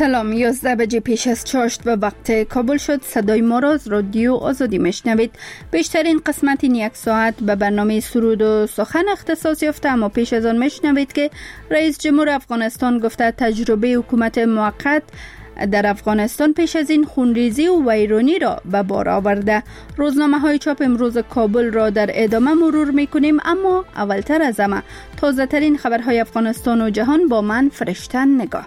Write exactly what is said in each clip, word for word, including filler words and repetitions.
سلام، یازده بجه پیش از چاشت و وقت کابل شد. صدای ما را از رادیو آزادی میشنوید. بیشترین قسمت این یک ساعت به برنامه سرود و سخن اختصاص یافته، اما پیش از آن میشنوید که رئیس جمهور افغانستان گفته تجربه حکومت موقت در افغانستان پیش از این خونریزی و ویرانی را به بار آورده. روزنامه های چاپ امروز کابل را در ادامه مرور میکنیم، اما اولتر از همه تازه ترین خبرهای افغانستان و جهان با من فرشته نگاه.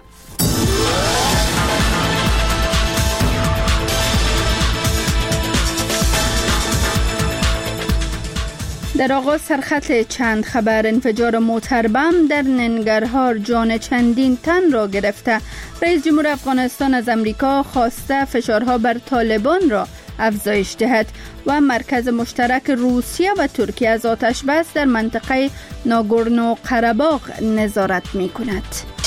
در آغاز سرخط چند خبر. انفجار موتر بم در ننگرهار جان چندین تن را گرفته. رئیس جمهور افغانستان از امریکا خواسته فشارها بر طالبان را افزایش دهد و مرکز مشترک روسیه و ترکیه از آتش بس در منطقه ناگورنو قره‌باغ نظارت می کند.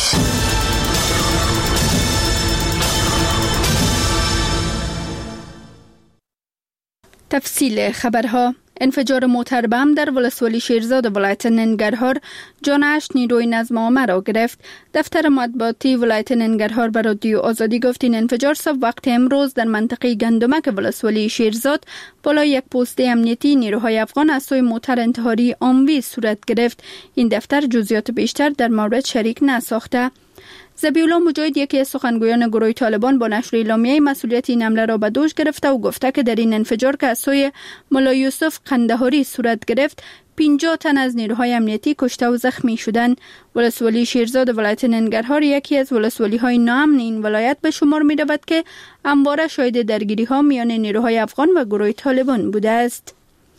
تفصیل خبرها. انفجار موتر بم در ولسوالی شیرزاد ولایت ننگرهار جان هشت نیروی نظم عامه را گرفت. دفتر مطبوعاتی ولایت ننگرهار به رادیو آزادی گفت این انفجار صبح وقت امروز در منطقه گندمک ولسوالی شیرزاد بالای یک پست امنیتی نیروهای افغان از سوی موتر انتحاری آموی صورت گرفت. این دفتر جزئیات بیشتر در مورد شریک نساخته. ذبیح الله مجاهد، یکی از سخنگویان گروه طالبان، با نشر اعلامیه مسئولیت این حمله را به دوش گرفته و گفته که در این انفجار که از سوی ملا یوسف قندهاری صورت گرفت پنجاه تن از نیروهای امنیتی کشته و زخمی شدند. ولسوالی شیرزاد ولایت ننگرهار یکی از ولسوالی های ناامن این ولایت به شمار می رود که همواره شاهد درگیری ها میان نیروهای افغان و گروه طالبان بوده است.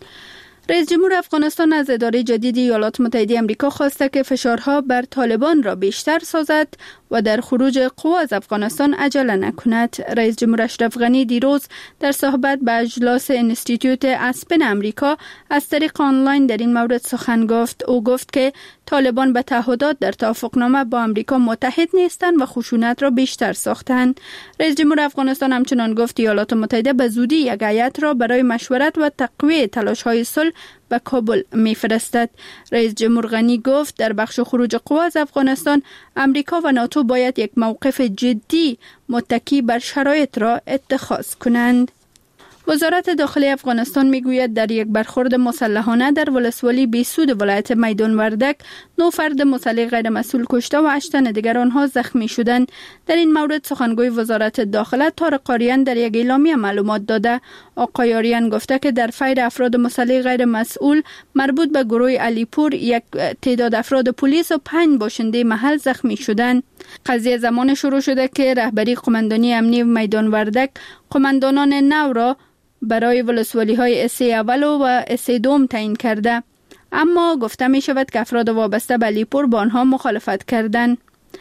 رئیس جمهور افغانستان از اداره جدید ایالات متحده آمریکا خواسته که فشارها بر طالبان را بیشتر سازد و در خروج قوا از افغانستان عجله نکند. رئیس جمهور اشرف غنی دیروز در صحبت به اجلاس انستیتیوت اسپن آمریکا از طریق آنلاین در این مورد سخن گفت. او گفت که طالبان به تعهدات در توافقنامه با آمریکا متحد نیستند و خشونت را بیشتر ساختند. رئیس جمهور افغانستان همچنان گفت ایالات متحده به زودی یک هیئت را برای مشورت و تقویه تلاش‌های صلح به کابل میفرستد. رئیس جمهور غنی گفت در بخش خروج قوا از افغانستان امریکا و ناتو باید یک موقف جدی متکی بر شرایط را اتخاذ کنند. وزارت داخلی افغانستان میگوید در یک برخورد مسلحانه در ولسوالی بیسود ولایت میدان وردک نه فرد مسلح غیر مسئول کشته و هشت تن دیگر آنها زخمی شدند. در این مورد سخنگوی وزارت داخله طارق آریان در یک اعلامیه معلومات داده. آقای آریان گفته که در فیر افراد مسلح غیر مسئول مربوط به گروه علیپور یک تعداد افراد پلیس و پنج باشنده محل زخمی شدند. قضیه زمان شروع شده که رهبری قماندانی امنی میدان وردک قماندانان نو را برای ولسوالی های اس اول و اس دوم تعیین کرده، اما گفته می شود که افراد وابسته به علیپور با آنها مخالفت کردند.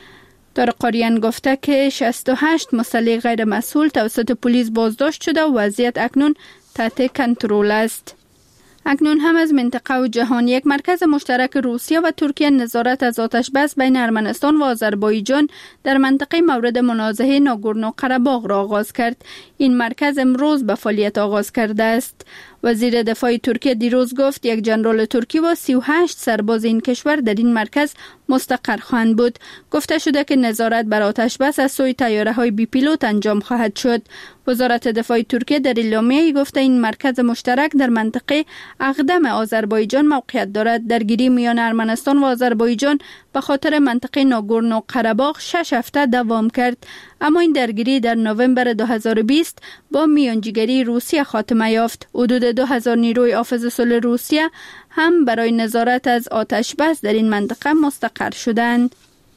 طارق آریان گفته که شصت و هشت مسلح غیر مسئول توسط پلیس بازداشت شده و وضعیت اکنون تحت کنترل است. اکنون هم از منطقه و جهان. یک مرکز مشترک روسیه و ترکیه نظارت از آتش بس بین ارمنستان و آذربایجان در منطقه مورد منازعه ناگورنو قره‌باغ را آغاز کرد. این مرکز امروز به فعالیت آغاز کرده است. وزیر دفاع ترکیه دیروز گفت یک ژنرال ترکی و سی و هشت سرباز این کشور در این مرکز مستقر خواهند بود. گفته شده که نظارت بر آتش بس از سوی طیاره‌های بی پیلوت انجام خواهد شد. وزارت دفاع ترکیه در اعلامیه‌ای گفته این مرکز مشترک در منطقه اقدم آذربایجان موقعیت دارد. درگیری میان ارمنستان و آذربایجان به خاطر منطقه ناگورنو قره‌باغ شش هفته دوام کرد، اما این درگیری در نوامبر دو هزار و بیست با میانجیگری روسیه خاتمه یافت. حدود دو هزار نیروی حافظ صلح روسیه هم برای نظارت از آتش بس در این منطقه مستقر شدند.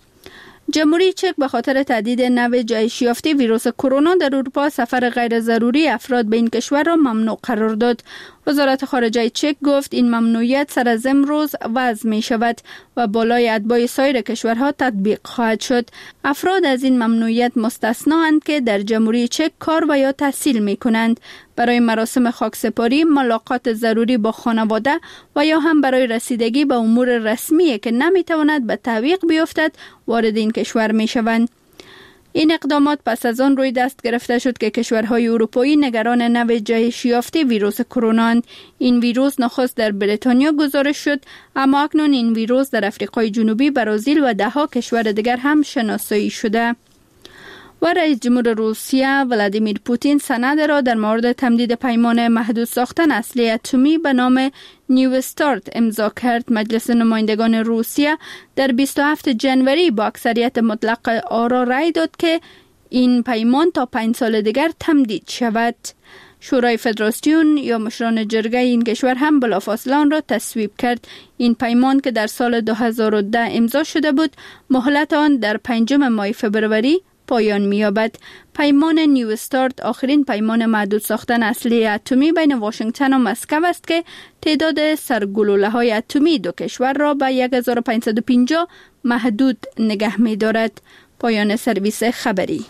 جمهوری چک به خاطر تهدید نوع جهش یافته ویروس کرونا در اروپا سفر غیر ضروری افراد به این کشور را ممنوع قرار داد. وزارت خارجه چک گفت این ممنوعیت سر از امروز وضع می شود و بالای اتباع سایر کشورها تطبیق خواهد شد. افراد از این ممنوعیت مستثنااند که در جمهوری چک کار و یا تحصیل می کنند، برای مراسم خاکسپاری، ملاقات ضروری با خانواده و یا هم برای رسیدگی به امور رسمی که نمی تواند به تعویق بیفتد وارد این کشور می شوند. این اقدامات پس از آن روی دست گرفته شد که کشورهای اروپایی نگران نوع جهش یافته ویروس کرونا. این ویروس نخست در بریتانیا گزارش شد، اما اکنون این ویروس در آفریقای جنوبی، برزیل و ده ها کشور دیگر هم شناسایی شده. و رئیس جمهور روسیه ولادیمیر پوتین سند را در مورد تمدید پیمان محدود ساختن اسلحه اتمی به نام نیو استارت امضا کرد. مجلس نمایندگان روسیه در بیست و هفتم ژانویه با اکثریت مطلق آرا رای داد که این پیمان تا پنج سال دیگر تمدید شود. شورای فدراسیون یا مشران جرگه این کشور هم بلافاصله آن را تصویب کرد. این پیمان که در سال دو هزار و ده امضا شده بود، مهلت آن در پنجم ماه فبروری پایان می‌یابد. پیمان نیو استارت آخرین پیمان محدود ساختن اسلحه اتمی بین واشنگتن و مسکو است که تعداد سرگلوله‌های اتمی دو کشور را به هزار و پانصد و پنجاه محدود نگه می‌دارد. پایان سرویس خبری.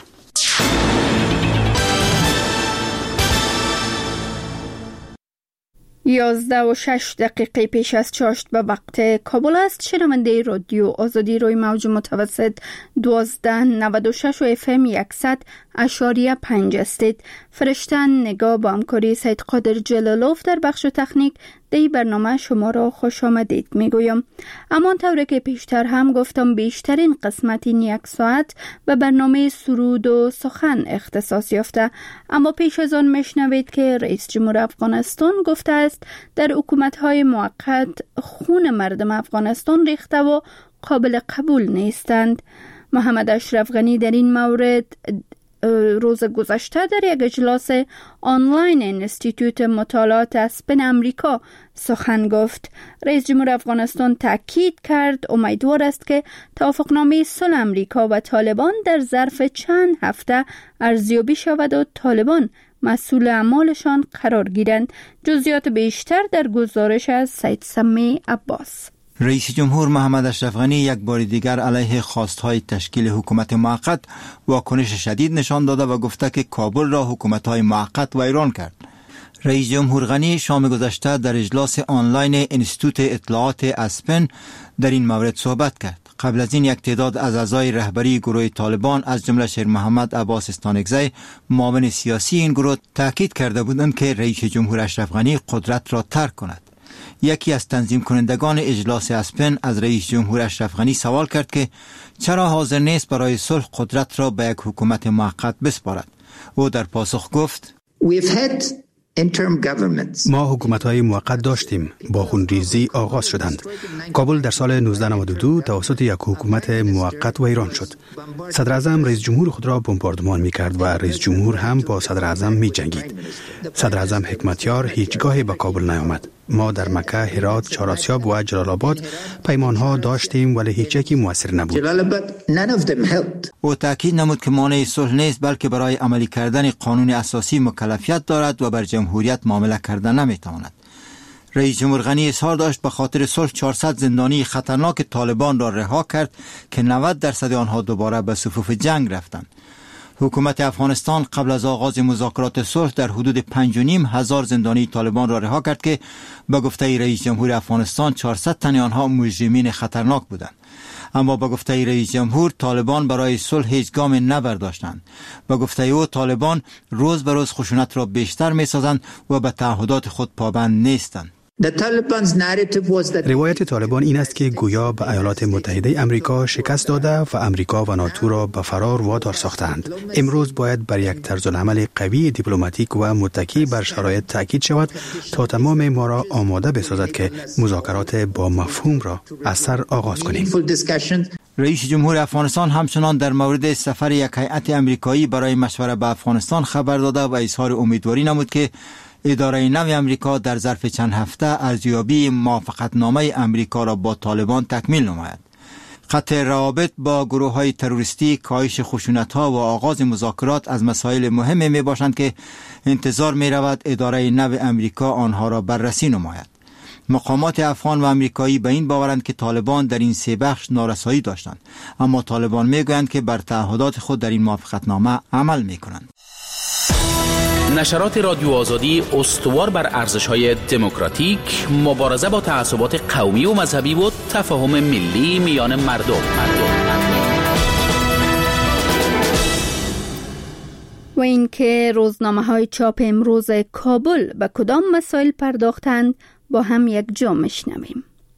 یازده و شش دقیقه پیش از چاشت به وقت کابل است. شنونده رادیو آزادی روی موج متوسط دوازده نود و شش و اف ام صد اشاریه پنج استید. فرشتن نگاه با همکاری سید قادر جلالوف در بخش تکنیک دی برنامه شما را خوش آمدید میگویم. اما طوری که پیشتر هم گفتم بیشترین قسمت این یک ساعت به برنامه سرود و سخن اختصاص یافته. اما پیش از آن میشنوید که رئیس جمهور افغانستان گفته است در حکومت‌های موقت خون مردم افغانستان ریخته و قابل قبول نیستند. محمد اشرف غنی در این مورد روز گذشته در یک اجلاس آنلاین انستیتوت مطالعات اسپن امریکا سخن گفت. رئیس جمهور افغانستان تاکید کرد امیدوار است که توافقنامه صلح امریکا و طالبان در ظرف چند هفته ارزیابی شود و طالبان مسئول اعمالشان قرار گیرند. جزئیات بیشتر در گزارش از سید سمی عباس. رئیس جمهور محمد اشرف غنی یک بار دیگر علیه خواستهای تشکیل حکومت موقت واکنش شدید نشان داده و گفته که کابل را حکومت‌های موقت ویران کرد. رئیس جمهور غنی شام گذشته در اجلاس آنلاین انستیتوت اطلاعات اسپن در این مورد صحبت کرد. قبل از این یک تعداد از اعضای رهبری گروه طالبان از جمله شیر محمد عباس استانکزی معاون سیاسی این گروه تاکید کرده بودند که رئیس جمهور اشرف غنی قدرت را ترک کند. یکی از تنظیم کنندگان اجلاس اسپن از رئیس جمهور اشرف غنی سوال کرد که چرا حاضر نیست برای صلح قدرت را به یک حکومت موقت بسپارد. او در پاسخ گفت ما حکومت‌های موقت داشتیم، با خونریزی آغاز شدند. کابل در سال نوزده نود و دو توسط یک حکومت موقت ویران شد. صدر اعظم رئیس جمهور خود را بمباردمان می‌کرد و رئیس جمهور هم با صدر اعظم می‌جنگید. صدر اعظم حکمتیار هیچگاهی به کابل نیامد. ما در مکه، هرات، چهارآسیاب و جلال آباد پیمان‌ها داشتیم ولی هیچ یکی مؤثر نبود. او تاکید نمود که مانع صلح نیست بلکه برای عملی کردن قانون اساسی مکلفیت دارد و بر جمهوریت معامله کردن نمی‌تواند. رئیس جمهور غنی اظهار داشت به خاطر صلح چهارصد زندانی خطرناک طالبان را رها کرد که نود درصد آنها دوباره به صفوف جنگ رفتند. حکومت افغانستان قبل از آغاز مذاکرات صلح در حدود پنج و نیم هزار زندانی طالبان را رها کرد که به گفته رئیس جمهور افغانستان چهارصد تن آنها مجرمین خطرناک بودند. اما به گفته رئیس جمهور طالبان برای صلح هیچ گام نبرداشتند. به گفته او طالبان روز به روز خشونت را بیشتر می‌سازند و به تعهدات خود پابند نیستند. روایت طالبان این است که گویا به ایالات متحده امریکا شکست داده و امریکا و ناتو را به فرار وادار ساختند. امروز باید بر یک طرز العمل قوی دیپلماتیک و متکی بر شرایط تاکید شود تا تمام ما را آماده بسازد که مذاکرات با مفهوم را از سر آغاز کنیم. رئیس جمهور افغانستان همچنان در مورد سفر یک هیئت امریکایی برای مشوره به افغانستان خبر داده و اظهار امیدواری نمود که اداره نو امریکا در ظرف چند هفته ارزیابی موافقتنامه امریکا را با طالبان تکمیل نماید. قطع روابط با گروه‌های تروریستی، کاهش خشونت‌ها و آغاز مذاکرات از مسائل مهمی میباشند که انتظار می‌رود اداره نو امریکا آنها را بررسی نماید. مقامات افغان و امریکایی به این باورند که طالبان در این سه بخش نارسایی داشتند، اما طالبان میگویند که بر تعهدات خود در این موافقتنامه عمل میکنند. نشرات رادیو آزادی استوار بر ارزش‌های دموکراتیک، مبارزه با تعصبات قومی و مذهبی و تفاهم ملی میان مردم. و اینکه روزنامه‌های چاپ امروز کابل به کدام مسائل پرداختند با هم یک جا میشنویم.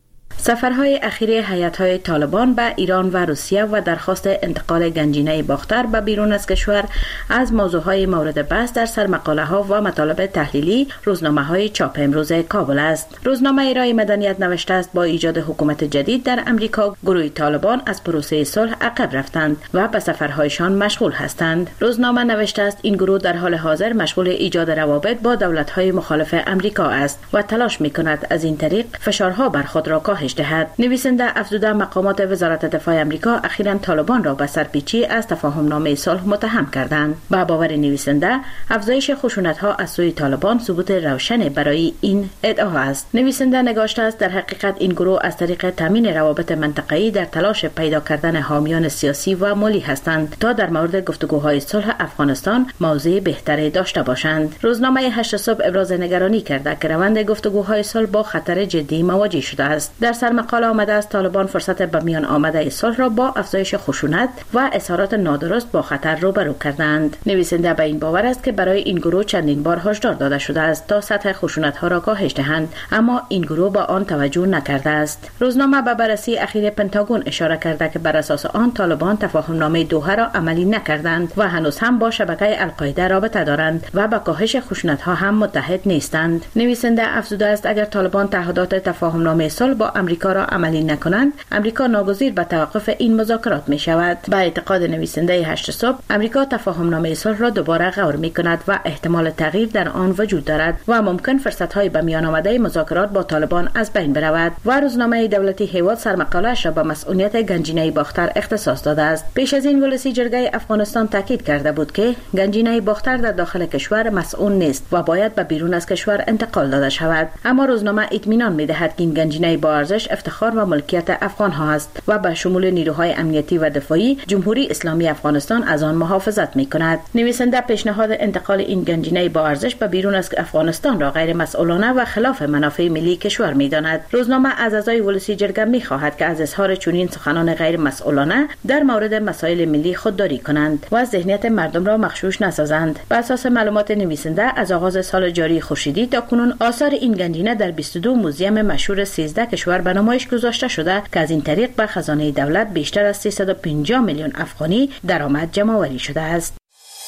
سفرهای اخیر هیئت‌های طالبان به ایران و روسیه و درخواست انتقال گنجینه باختر به بیرون از کشور از موضوعهای مورد بحث در سرمقاله‌ها و مطالب تحلیلی روزنامه‌های چاپ امروز کابل است. روزنامه رای مدنیت نوشته است با ایجاد حکومت جدید در امریکا گروه طالبان از پروسه صلح عقب رفتند و به سفرهایشان مشغول هستند. روزنامه نوشته است این گروه در حال حاضر مشغول ایجاد روابط با دولت‌های مخالف امریکا است و تلاش می‌کند از این طریق فشارها بر خود را کاهش دهد. نویسنده افزوده مقامات وزارت دفاع امریکا اخیراً طالبان را به سرپیچی از تفاهم‌نامه صلح متهم کردند. با باور نویسنده افزایش خشونت‌ها از سوی طالبان ثبوت روشن برای این ادعا است. نویسنده نگاشته است در حقیقت این گروه از طریق تامین روابط منطقه‌ای در تلاش پیدا کردن حامیان سیاسی و مالی هستند تا در مورد گفتگوهای صلح افغانستان موضع بهتری داشته باشند. روزنامه هشت صبح ابراز نگرانی کرده که روند گفتگوهای صلح با خطر جدی مواجه شده است. در سرمقاله آمده است طالبان فرصت به میان آمده صلح را با افزایش خشونت و اظهارات نادرست با خطر روبرو کردند. نویسنده به این باور است که برای این گروه چندین بار هشدار داده شده است تا سطح خشونت‌ها را کاهش دهند، اما این گروه با آن توجه نکرده است. روزنامه به بررسی اخیر پنتاگون اشاره کرده که بر اساس آن طالبان تفاهم‌نامه دوحه را عملی نکردند و هنوز هم با شبکه القاعده رابطه دارند و با کاهش خشونت‌ها هم متحد نیستند. نویسنده افزوده است اگر طالبان تعهدات تفاهم‌نامه صلح با امریکا را عملی نکنند، امریکا ناگزیر به توقف این مذاکرات می شود. با اعتقاد نویسنده هشت صبح، امریکا تفاهم‌نامه صلح را دوباره غور می کند و احتمال تغییر در آن وجود دارد و ممکن فرصت‌های به میان آمده مذاکرات با طالبان از بین برود. و روزنامه دولتی هیواد سرمقاله‌اش را به مسئولیت گنجینه باختر اختصاص داده است. پیش از این ولسی جرگه افغانستان تاکید کرده بود که گنجینه باختر در داخل کشور مسئول نیست و باید به بیرون از کشور انتقال داده شود. اما روزنامه اطمینان می‌دهد که این گنجینه با ارزش افتخار و ملکیت افغان‌ها است و به شمول نیروهای امنیتی و دفاعی جمهوری اسلامی افغانستان از آن محافظت می‌کند. نویسنده پیشنهاد انتقال این گنجینه با ارزش به بیرون از افغانستان را غیر مسئولانه و خلاف منافع ملی کشور می‌داند. روزنامه از اعضای ولسی جرگه می‌خواهد که از اظهار چنین سخنان غیر مسئولانه در مورد مسائل ملی خودداری کنند و ذهنیت مردم را مغشوش نسازند. بر اساس معلومات نویسنده از آغاز سال جاری خورشیدی تا کنون آثار این گنجینه در بیست و دو موزیم مشهور سیزده کشور به نمایش گذاشته شده که از این طریق به خزانه دولت بیشتر از سیصد و پنجاه میلیون افغانی درآمد جمع‌آوری شده است.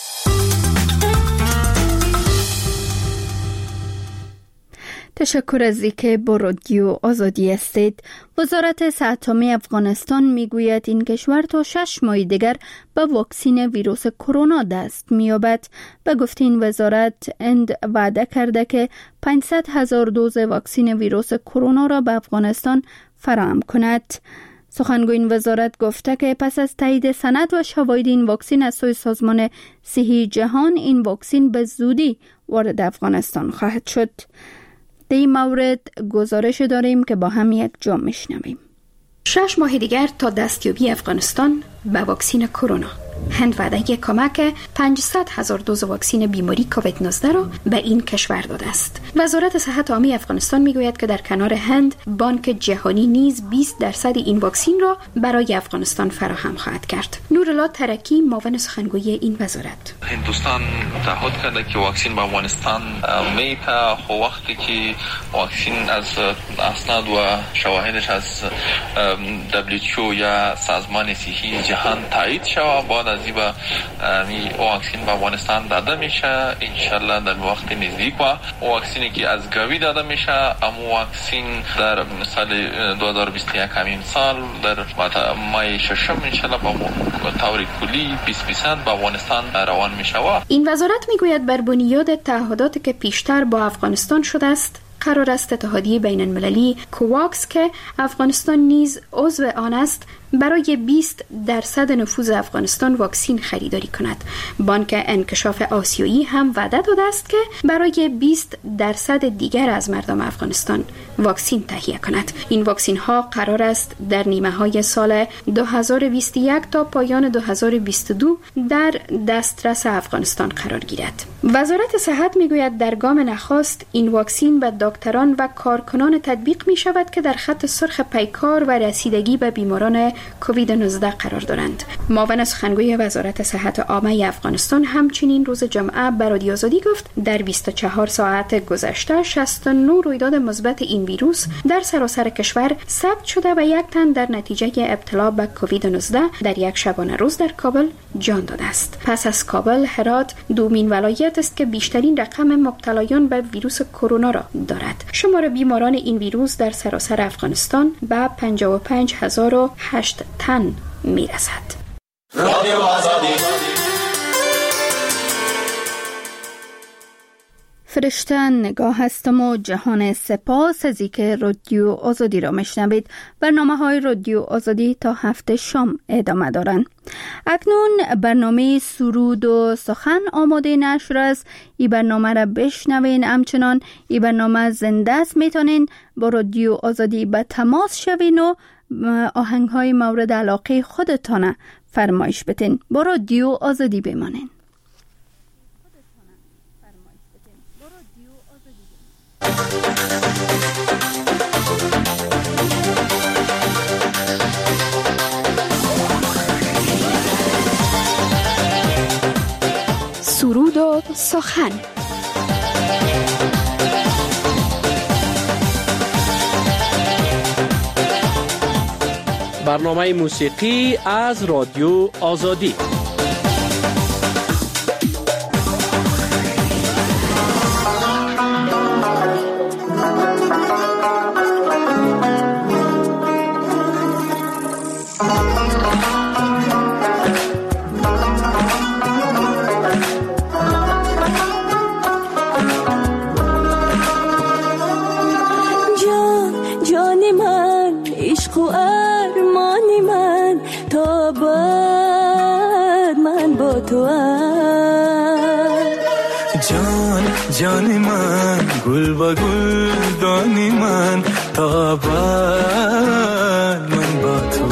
تشکر از اینکه با رادیو آزادی هستید. وزارت صحت عامه افغانستان میگوید این کشور تا شش ماه دیگر به واکسین ویروس کرونا دست می‌یابد. به گفته این وزارت اند وعده کرده که پانصد هزار دوز واکسین ویروس کرونا را به افغانستان فراهم کند. سخنگوی این وزارت گفته که پس از تایید سند و شواهد این واکسین از سوی سازمان صحی جهان، این واکسین به زودی وارد افغانستان خواهد شد. در این مورد گزارش داریم که با هم یک جا میشنویم. شش ماه دیگر تا دستیابی افغانستان به واکسین کرونا. هند وعده کمک پانصد هزار دوز واکسین بیماری کووید نوزده را به این کشور داده است. وزارت صحت عامه افغانستان میگوید که در کنار هند، بانک جهانی نیز بیست درصد این واکسین را برای افغانستان فراهم خواهد کرد. نورالله ترکی، معاون سخنگوی این وزارت: هندوستان تعهد کرده که واکسین به افغانستان میده. خو وقتی که واکسین از اسناد و شواهدش از دبلیو اچ او یا سازمان صحی جهان تایید شود، بعد از این این واکسین به افغانستان داده میشه. انشالله در وقت نزدیک و واکسینی که از گاوی داده میشه، اما واکسین در سال دو هزار و بیست و یک همین سال در ماه ششم انشالله به طور کلی بیست درصد به افغانستان روان میشه. این وزارت میگوید بر بنیاد تعهداتی که پیشتر با افغانستان شده است، قرار است اتحادیه بین المللی کوواکس که افغانستان نیز عضو آن است برای بیست درصد نفوذ افغانستان واکسین خریداری کند. بانک انکشاف آسیایی هم وعده داده است که برای بیست درصد دیگر از مردم افغانستان واکسین تهیه کند. این واکسین ها قرار است در نیمه های سال دو هزار و بیست و یک تا پایان دو هزار و بیست و دو در دسترس افغانستان قرار گیرد. وزارت صحت میگوید در گام نخست این واکسین به دکتران و کارکنان تطبیق می شود که در خط سرخ پیکار و رسیدگی به بیماران کووید نوزده قرار دارند. معاون سخنگوی وزارت صحت عامه افغانستان همچنین روز جمعه به رادیو آزادی گفت در بیست و چهار ساعت گذشته شصت و نه رویداد مثبت این ویروس در سراسر کشور ثبت شده و یک تن در نتیجه ابتلا به کووید نوزده در یک شبانه روز در کابل جان داده است. پس از کابل، هرات دومین ولایت است که بیشترین رقم مبتلایان به ویروس کرونا را دارد. شمار بیماران این ویروس در سراسر افغانستان به پنجاه و پنج هزار و هشت تن می رسد. رادیو آزادی. فرشته نگاه هستم و جهان سپاس از اینکه رادیو آزادی را میشنوید. برنامه های رادیو آزادی تا هفته شام ادامه دارند. اکنون برنامه سرود و سخن آماده نشر است. این برنامه را بشنوین. همچنان این برنامه زنده است، میتونین با رادیو آزادی به تماس شوین و آهنگ های مورد علاقه خودتان فرمایش بتین. با رادیو آزادی بمانین. سرود و سخن. برنامه موسیقی از رادیو آزادی. جان من گل با گل دانی من تا بعد من با تو.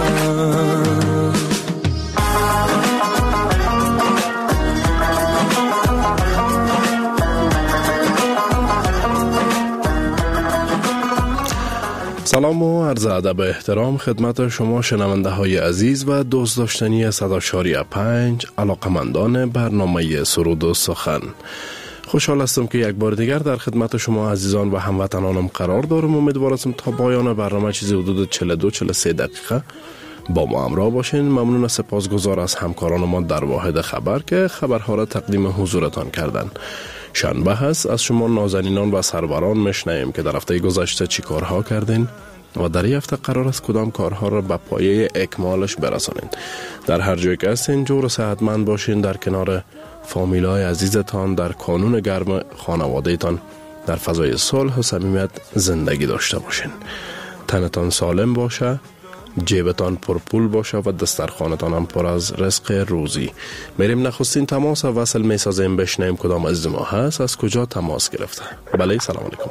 سلام و عرض ادب و احترام خدمت شما شنونده های عزیز و دوست داشتنی صدا چهار پنج علاقمندان برنامه سرود و سخن. خوشحال هستم که یک بار دیگر در خدمت شما عزیزان و هموطنانم قرار دارم. امیدوارم تا پایان برنامه چیزی حدود چهل و دو چهل و سه دقیقه با ما همراه باشین. ممنون و سپاسگزار از همکاران ما در واحد خبر که خبرها را تقدیم حضورتان کردن. شنبه هست، از شما نازنینان و سروران میشنویم که در هفته گذشته چی کارها کردین و در این هفته قرار است کدام کارها را به پایه اکمالش برسانید. در هر جای که هستین جور و صحتمند باشین، در کنار فامیلای عزیزتان، در کانون گرم خانوادهتان در فضای صلح و صمیمیت زندگی داشته باشین. تنتان سالم باشه، جیبتان پرپول باشه و دسترخوانتان هم پر از رزق روزی. میریم نخستین تماس وصل میسازیم، بشنیم کدام از ما هست، از کجا تماس گرفته. بله، سلام علیکم.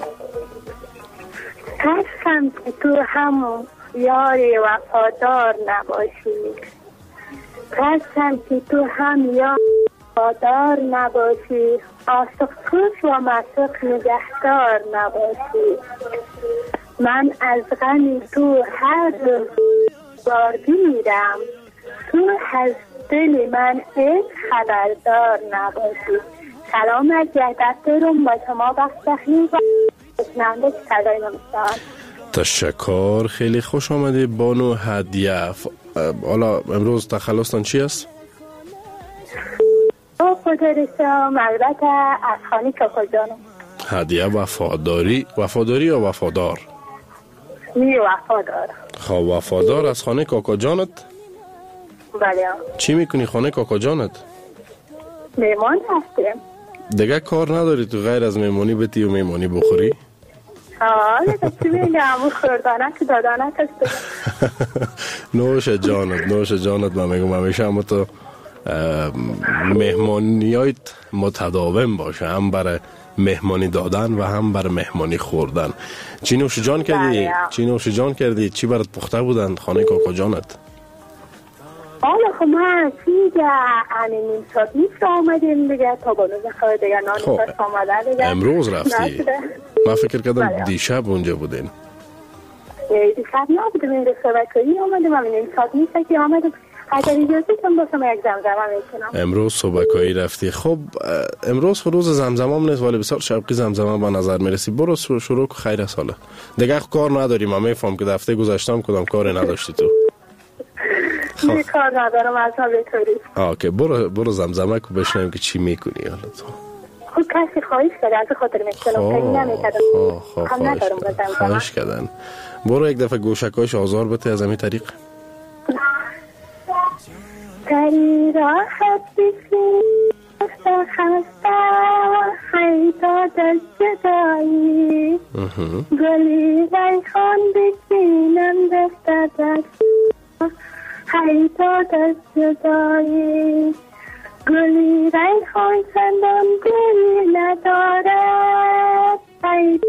قسم که تو همون یاری وفادار نباشی، قسم که تو هم یار وفادار نباشی، عاشق خوش و معشوق نگهدار نباشی. من از غم تو هر روز باردی میرم، تو از دل من هیچ خبردار نباشی. سلام از یهدفترم با شما بخشخی و نمده صدای نمستان. تشکر، خیلی خوش آمده بانو هدیه. حالا امروز تخلصتان چی است؟ او خودرشم البته از خانی کاکا جانم. هدیه وفاداری وفاداری یا وفادار؟ می وفادار. خب وفادار از خانه کاکا جانت؟ بله. چی میکنی خانه کاکا جانت؟ میمان هستیم. دیگه کار نداری تو غیر از میمانی بتی و میمانی بخوری؟ آه چی میگم، اون خوردانه که دادانه هست. نوش جانت، نوش جانت. من میگم همیشه اما تو مهمانیایت متداوم باشه، هم برای مهمانی دادن و هم برای مهمانی خوردن. چی نوش جان کردی؟ چی نوش جان کردی؟ چی برات پخته بودن خانه کاکا جانت؟ حالا خب من چیگه نیم ساعت نیست آمدیم دیگه، تا با نوزه خواهد دیگه نانی ساعت آمده دیگه. امروز رفتی؟ من فکر کردم دیشب اونجا بودین. دیشب نبودم این صحبت کنی آمدم و این ساعت نیسته که آمدم اگر اجازه کن باشم یک زمزمه میکنم. امروز صبحکایی رفتی. خب امروز روز زمزمه هم نیست ولی بسیار شوقی زمزمه به نظر میرسی. برو شروع خیر ساله دیگه کار نداریم. من میفهم که هفته گذشتم کدام کاری نداشتی تو. خب کار ندارم از حال توری. اوکی برو برو زمزمه کو بشنویم که چی میکنی حالا تو. خب کسی خواهش کرده از خاطر میکنم خیلی نمیکردم. خب خواهش کردن. برو یک دفعه گوشکایش آزار بده از همین طریق. تری راحت بشین خسته خسته خیلی دست جدایی گلی ریحان بشینم دست دست خیلی دست جدایی گلی ریحان چندان گلی ندارد خیلی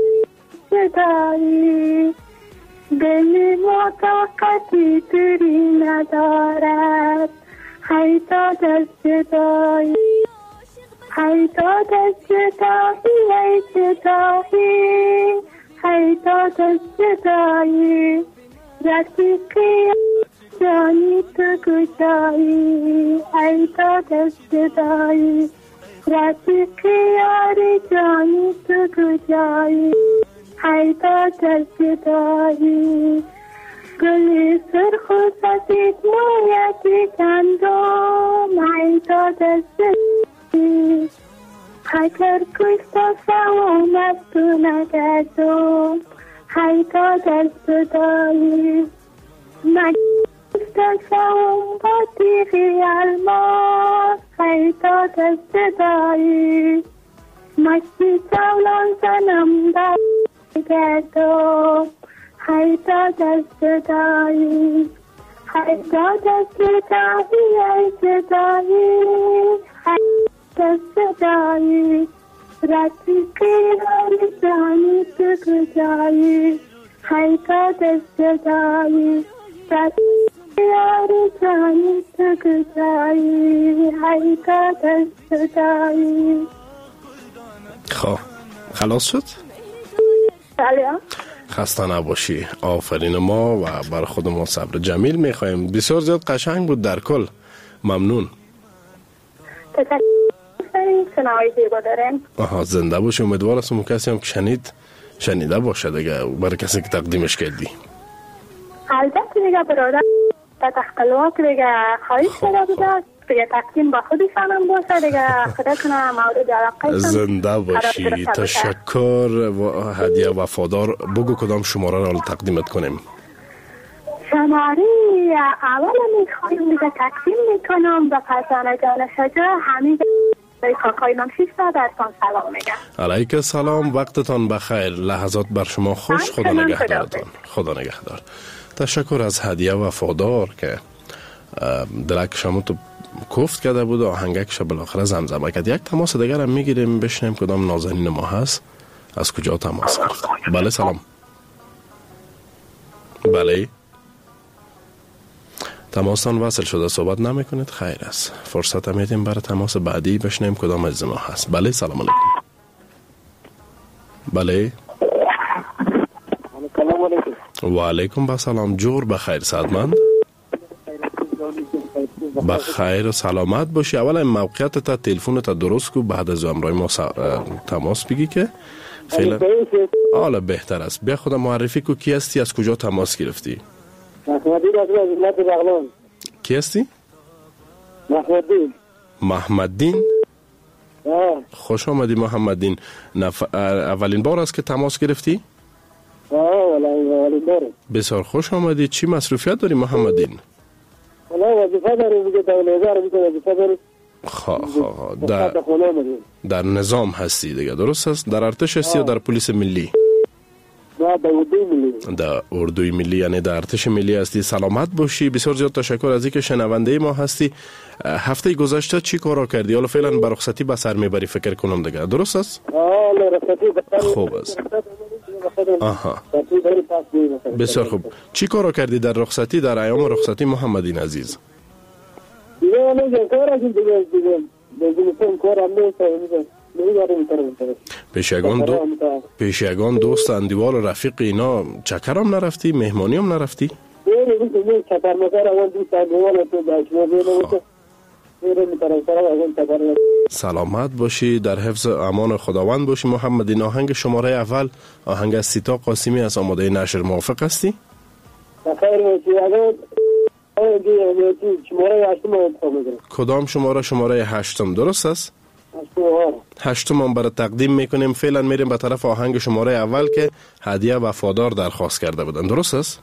جدایی دلی مطاقتی دوری ندارد ای داد از جدایی ای داد از جدایی ای جدایی ای داد از جدایی رفیقی جانی تو کجایی ای داد از جدایی رفیقی یاری جانی تو کجایی ای داد از جدایی گلی سرخ و سفید مویتی کندم ای داد از جدایی اگر کشت و سوام از تو نگردم ای داد از جدایی من کشت و سوام با تیغی الماس ای داد از جدایی مشتی جولان زنم در گردم ای داد از جدایی ای داد از جدایی ای جدایی ای داد از جدایی رفیقی یاری جانی تو کجایی ای داد از جدایی رفیقی یاری جانی تو کجایی ای داد از جدایی. خب خلاص شد؟ بله. خسته نباشی. آفرین. ما و بر خود ما صبر جمیل میخوایم. بسیار زیاد قشنگ بود در کل. ممنون. آها زنده باشی. امیدوار هستم کسی هم که شنید شنیده باشه دیگه برای کسی که تقدیمش کردی. البته دیگه برادر تا تخلوات دیگه خواهیش کرده بوده دیگه تقدیم با خودشان هم باشه دیگه خدا کنه مورد علاقه زنده باشی. تشکر و هدیه وفادار. بگو کدام شماره را تقدیمت کنیم. شماره اول میخوایم دیگه تقدیم میکنم به فرزانه جان شجاع حمید کاکای من شیستا درتان سلام میگم. علیک سلام. وقتتان بخیر. لحظات بر شما خوش. خدا نگهدارتان. خدا نگهدار. تشکر از هدیه وفادار که دلک شما تو کوفت کرده بود و آهنگکش بالاخره زمزمه کرد. یک تماس دیگر هم میگیریم بشنیم کدام نازنین ما هست از کجا تماس گرفت. بله سلام. بله تماسان وصل شده صحبت نمی کنید. خیر است. فرصت میدیم برای تماس بعدی بشنیم کدام از ما هست. بله سلام علیکم. بله و علیکم با سلام. جور بخیر سعادمند. بخیر و سلامت باشی. اولا موقعیت تا تلفون تا درست کو بعد از امرای ما تماس بگی که فعلا حالا بهتر است. بیا خودم معرفی کو. کی هستی؟ از کجا تماس گرفتی؟ محمدین از ولایت بغلان. کی هستی؟ محمدین. محمدین؟ آه. خوش آمدی محمدین. نف... اولین بار است که تماس گرفتی؟ آه اولین بار. بسیار خوش آمدی. چی مصروفیت داری محمدین؟ والله وظیفه داریم دیگه تا نظر میکنه وظیفه داریم. خواه خواه در, در نظام هستی دیگه درست است؟ در ارتش هستی یا در پلیس ملی؟ نه در اردوی ملی. در اردوی ملی یعنی در ارتش ملی هستی. سلامت باشی. بسیار زیاد تشکر از اینکه شنونده ما هستی. هفته گذشته چی کارا کردی؟ حالا فعلا به رخصتی به سر میبری فکر کنم دیگه درست است؟ آه رخصتی خوب است. آها بسیار خوب. چی کارا کردی در رخصتی در ایام رخصتی محمدین عزیز؟ دیگه نه کارا دیگه دیگه دیگه کارا میکنم. پیشگان دو پیش یگان دوست اندیوال و رفیق اینا چکر هم نرفتی؟ مهمانی هم نرفتی؟ سلامت باشی، در حفظ امان خداوند باشی. محمد، این آهنگ شماره اول، آهنگ از سیتا قاسمی از آماده نشر، موافق هستی؟ بخیر باشی. کدام شماره؟ شماره هشتم، درست است؟ هشتم هم برای تقدیم میکنیم. فعلا میریم به طرف آهنگ شماره اول که هدیه وفادار درخواست کرده بودن، درست است؟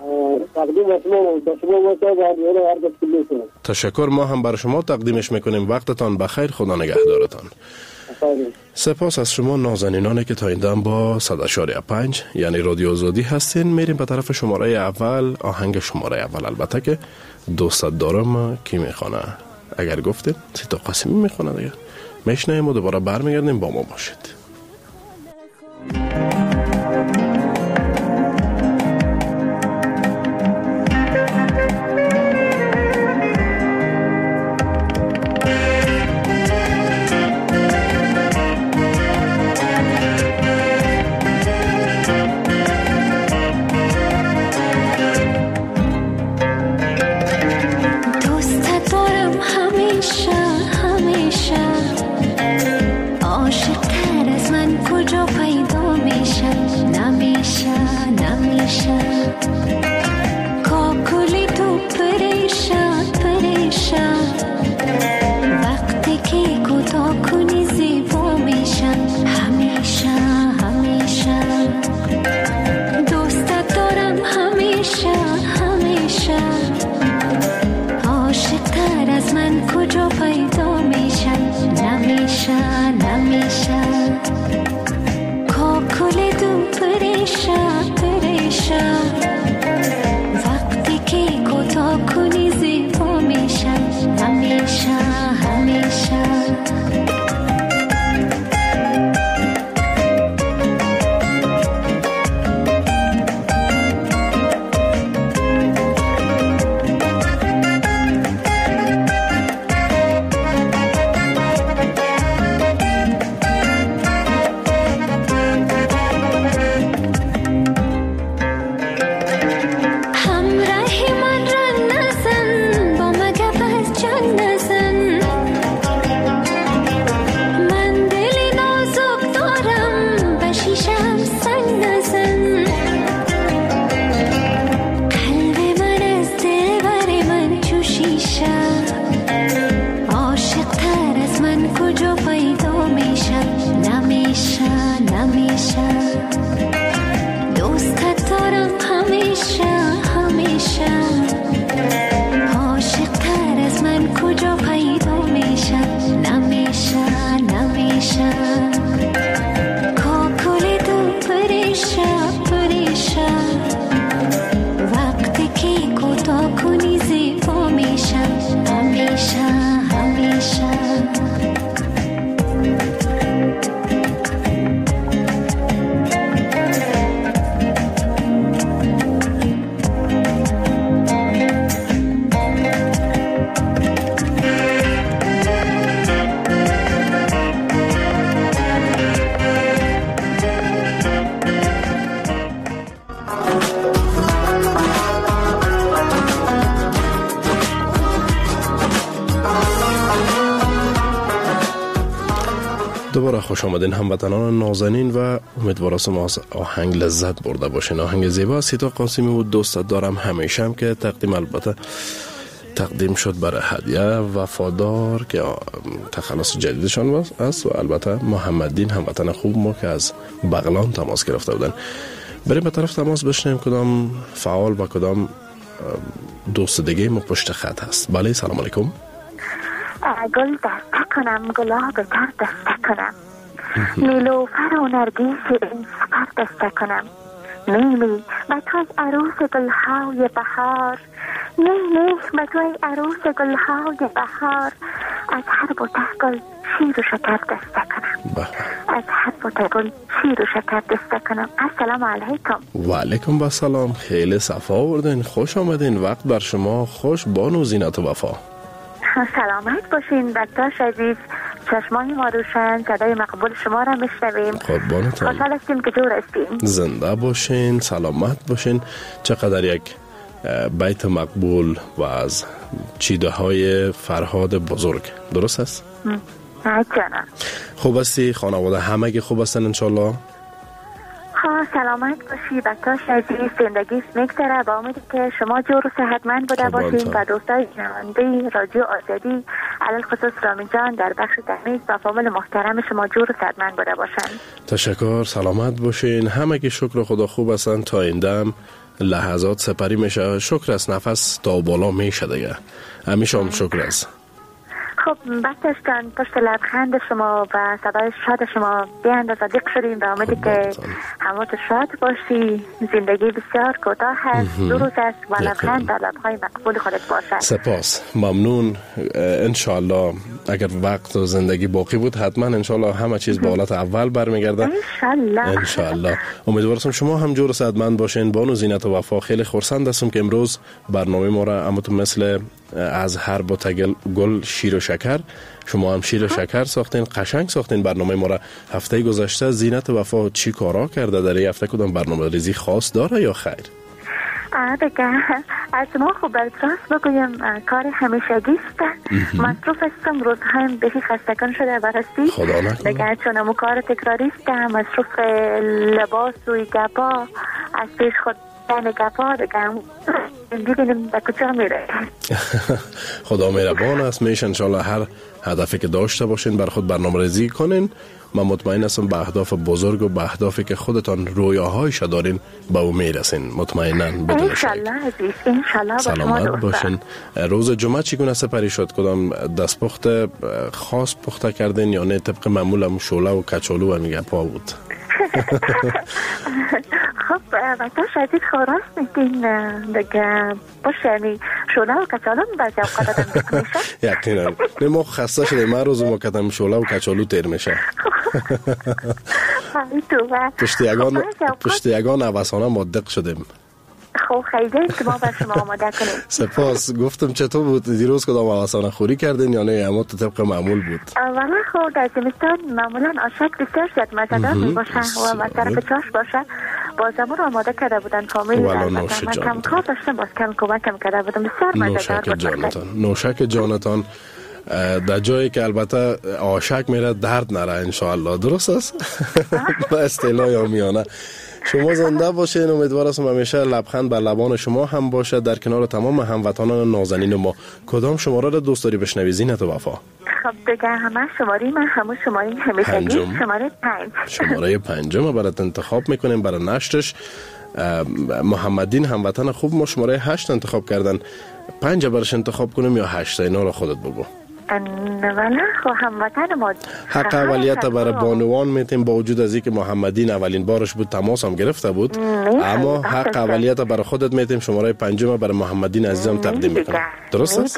تشکر، ما هم برای شما تقدیمش میکنیم. وقتتان بخیر، خدا نگهدارتان. سپاس از شما نازنینانی که تا این دم با صد و چهار و پنج یعنی رادیو آزادی هستین. میریم به طرف شماره اول، آهنگ شماره اول البته که دوست دارم کی میخونه. اگر گفتیم سیتا قاسمی میخونه دیگه. میشنیم و دوباره برمیگردیم، با ما باشید. دوباره خوش آمدین هموطنان نازنین و امیدوارم از آهنگ لذت برده باشین. آهنگ زیبا سیتا قاسمی و دوست دارم همیشه هم که تقدیم البته تقدیم شد برای هدیه وفادار که تخلص جدیدشان است و البته محمدین هموطن خوب ما که از بغلان تماس گرفته بودن. بریم به طرف تماس بشنیم کدام فعال و کدام دوست دیگه ما پشت خط هست. بله سلام علیکم. گل دست کنم گلاب تر دست کنم نیلوفر و نرگیس این سپر دست کنم میمی و تو ای عروس گلهای بهار میمی و تو ای عروس گلهای بهار از هر بوته گل شیر و شکر دست کنم از هر بوته گل شیر و شکر دست کنم. السلام علیکم. و علیکم با سلام. خیلی صفا آوردین، خوش آمدین. وقت بر شما خوش. بانو زینت و وفا. سلامت باشین بچه‌ها عزیز. چشمای ما روشن، صدای مقبول شما را میشنویم. قربانتان. خوشحال هستیم که جور هستیم. زنده باشین، سلامت باشین. چقدر یک بیت مقبول و از چیده های فرهاد بزرگ. درست است؟ جانم. خوب هستی؟ خانواده همگی خوب هستن انشالله؟ ها سلامت باشی بکاش عزیز، زندگی میگذره با امیدی که شما جور و صحتمند بوده باشین و دوستای شنونده رادیو آزادی علل خصوص رامین جان در بخش تکنیک و فامیل محترم شما جور و صحتمند بوده باشن. تشکر، سلامت باشین. همگی شکر خدا خوب هستن. تا این دم لحظات سپری میشه. شکر است، نفس تا بالا میشه دیگه. همیشه هم شکر است. خب بکتشتن پشت لبخند شما و صدای شاد شما به اندازه دق شدیم و امیدی که همه تو شاد باشی. زندگی بسیار کوتاه هست، دو روز است و لبخند در لبهای مقبول خودت باشه. سپاس، ممنون. انشالله اگر وقت و زندگی باقی بود حتما انشالله همه چیز به حالت اول برمیگرده. انشالله انشالله. امیدوارم شما هم جور صحتمند باشین. بانو زینت و وفا خیلی خرسند هستم که امروز برنامه ما را اما تو مثل از هر بوته گل شیر و شکر، شما هم شیر و شکر ساختین، قشنگ ساختین برنامه ما را. هفته گذشته زینت وفا چی کارا کرده؟ در این هفته کدام برنامه ریزی خاص داره یا خیر؟ دیگه از ما خوب راست بگویم کار همیشگی است. مصروف هستم، روزهایم بهی خستگان شده برستی خدا نکنه دیگه، چون امو کار تکراری است. مصروف لباس و گپا از پیش خود دن گپا دیگه ببینیم به کجا میره. خدا مهربان است. میشه انشالله هر هدفی که داشته باشین بر خود برنامه ریزی کنین. من مطمئن هستم به اهداف بزرگ و به اهدافی که خودتان رویاهایش دارین به او میرسین. مطمئنا بدون شک. انشالله عزیز، انشالله. سلامت باشین. روز جمعه چگونه سپری شد؟ کدام دستپخت خاص پخته کردین یا نه طبق معمول شوله و کچالو و میگه پا بود؟ خب وقتاش عزیز خوراست میدین دیگه باشه، یعنی شوله و کچالو بعضی اوقات آدم دق میشه. یقینا نه ما خسته شدیم. من روز ما کدام شوله و کچالو تیر میشه. پشت یگان پشت یگان نوسانه ما دق شدیم. خب خیلی که ما بر شما آماده کنیم. سپاس. گفتم چطور بود دیروز کدام آسانه خوری کردین یا نه اما تو طبق معمول بود؟ والا خب در زمستان معمولا آشک بسیار زیاد مزدار می باشه و از طرف چاش باشه. بازمون آماده کرده بودن فامیل در من کم کار داشتم، باز کم کمکم کرده بودم. بسیار مزدار بود. نوشک جانتان، نوشک جانتان. در جایی که البته آشک میره درد نره انشاءالله. درست است؟ با اصطلاح یامیانه. شما زنده باشین. امیدوار هستم همیشه لبخند بر لبان شما هم باشه در کنار تمام هموطنان نازنین ما. کدام شماره را دوست داری بشنوی زینت و وفا؟ خب دیگه همه شماره من همون شماره همیشگی شماره پنج. شماره پنجم برات انتخاب میکنیم برای نشرش. محمدین هموطن خوب ما شماره هشت انتخاب کردن. پنج برش انتخاب کنیم یا هشت؟ اینا را خودت بگو. نه خب هموطن ما حق اولیت برای بانوان میتیم با وجود از اینکه محمدین اولین بارش بود تماس هم گرفته بود، اما حق اولیت برای خودت میتیم شماره پنجم برای محمدین عزیزم تقدیم میکنم. درست است؟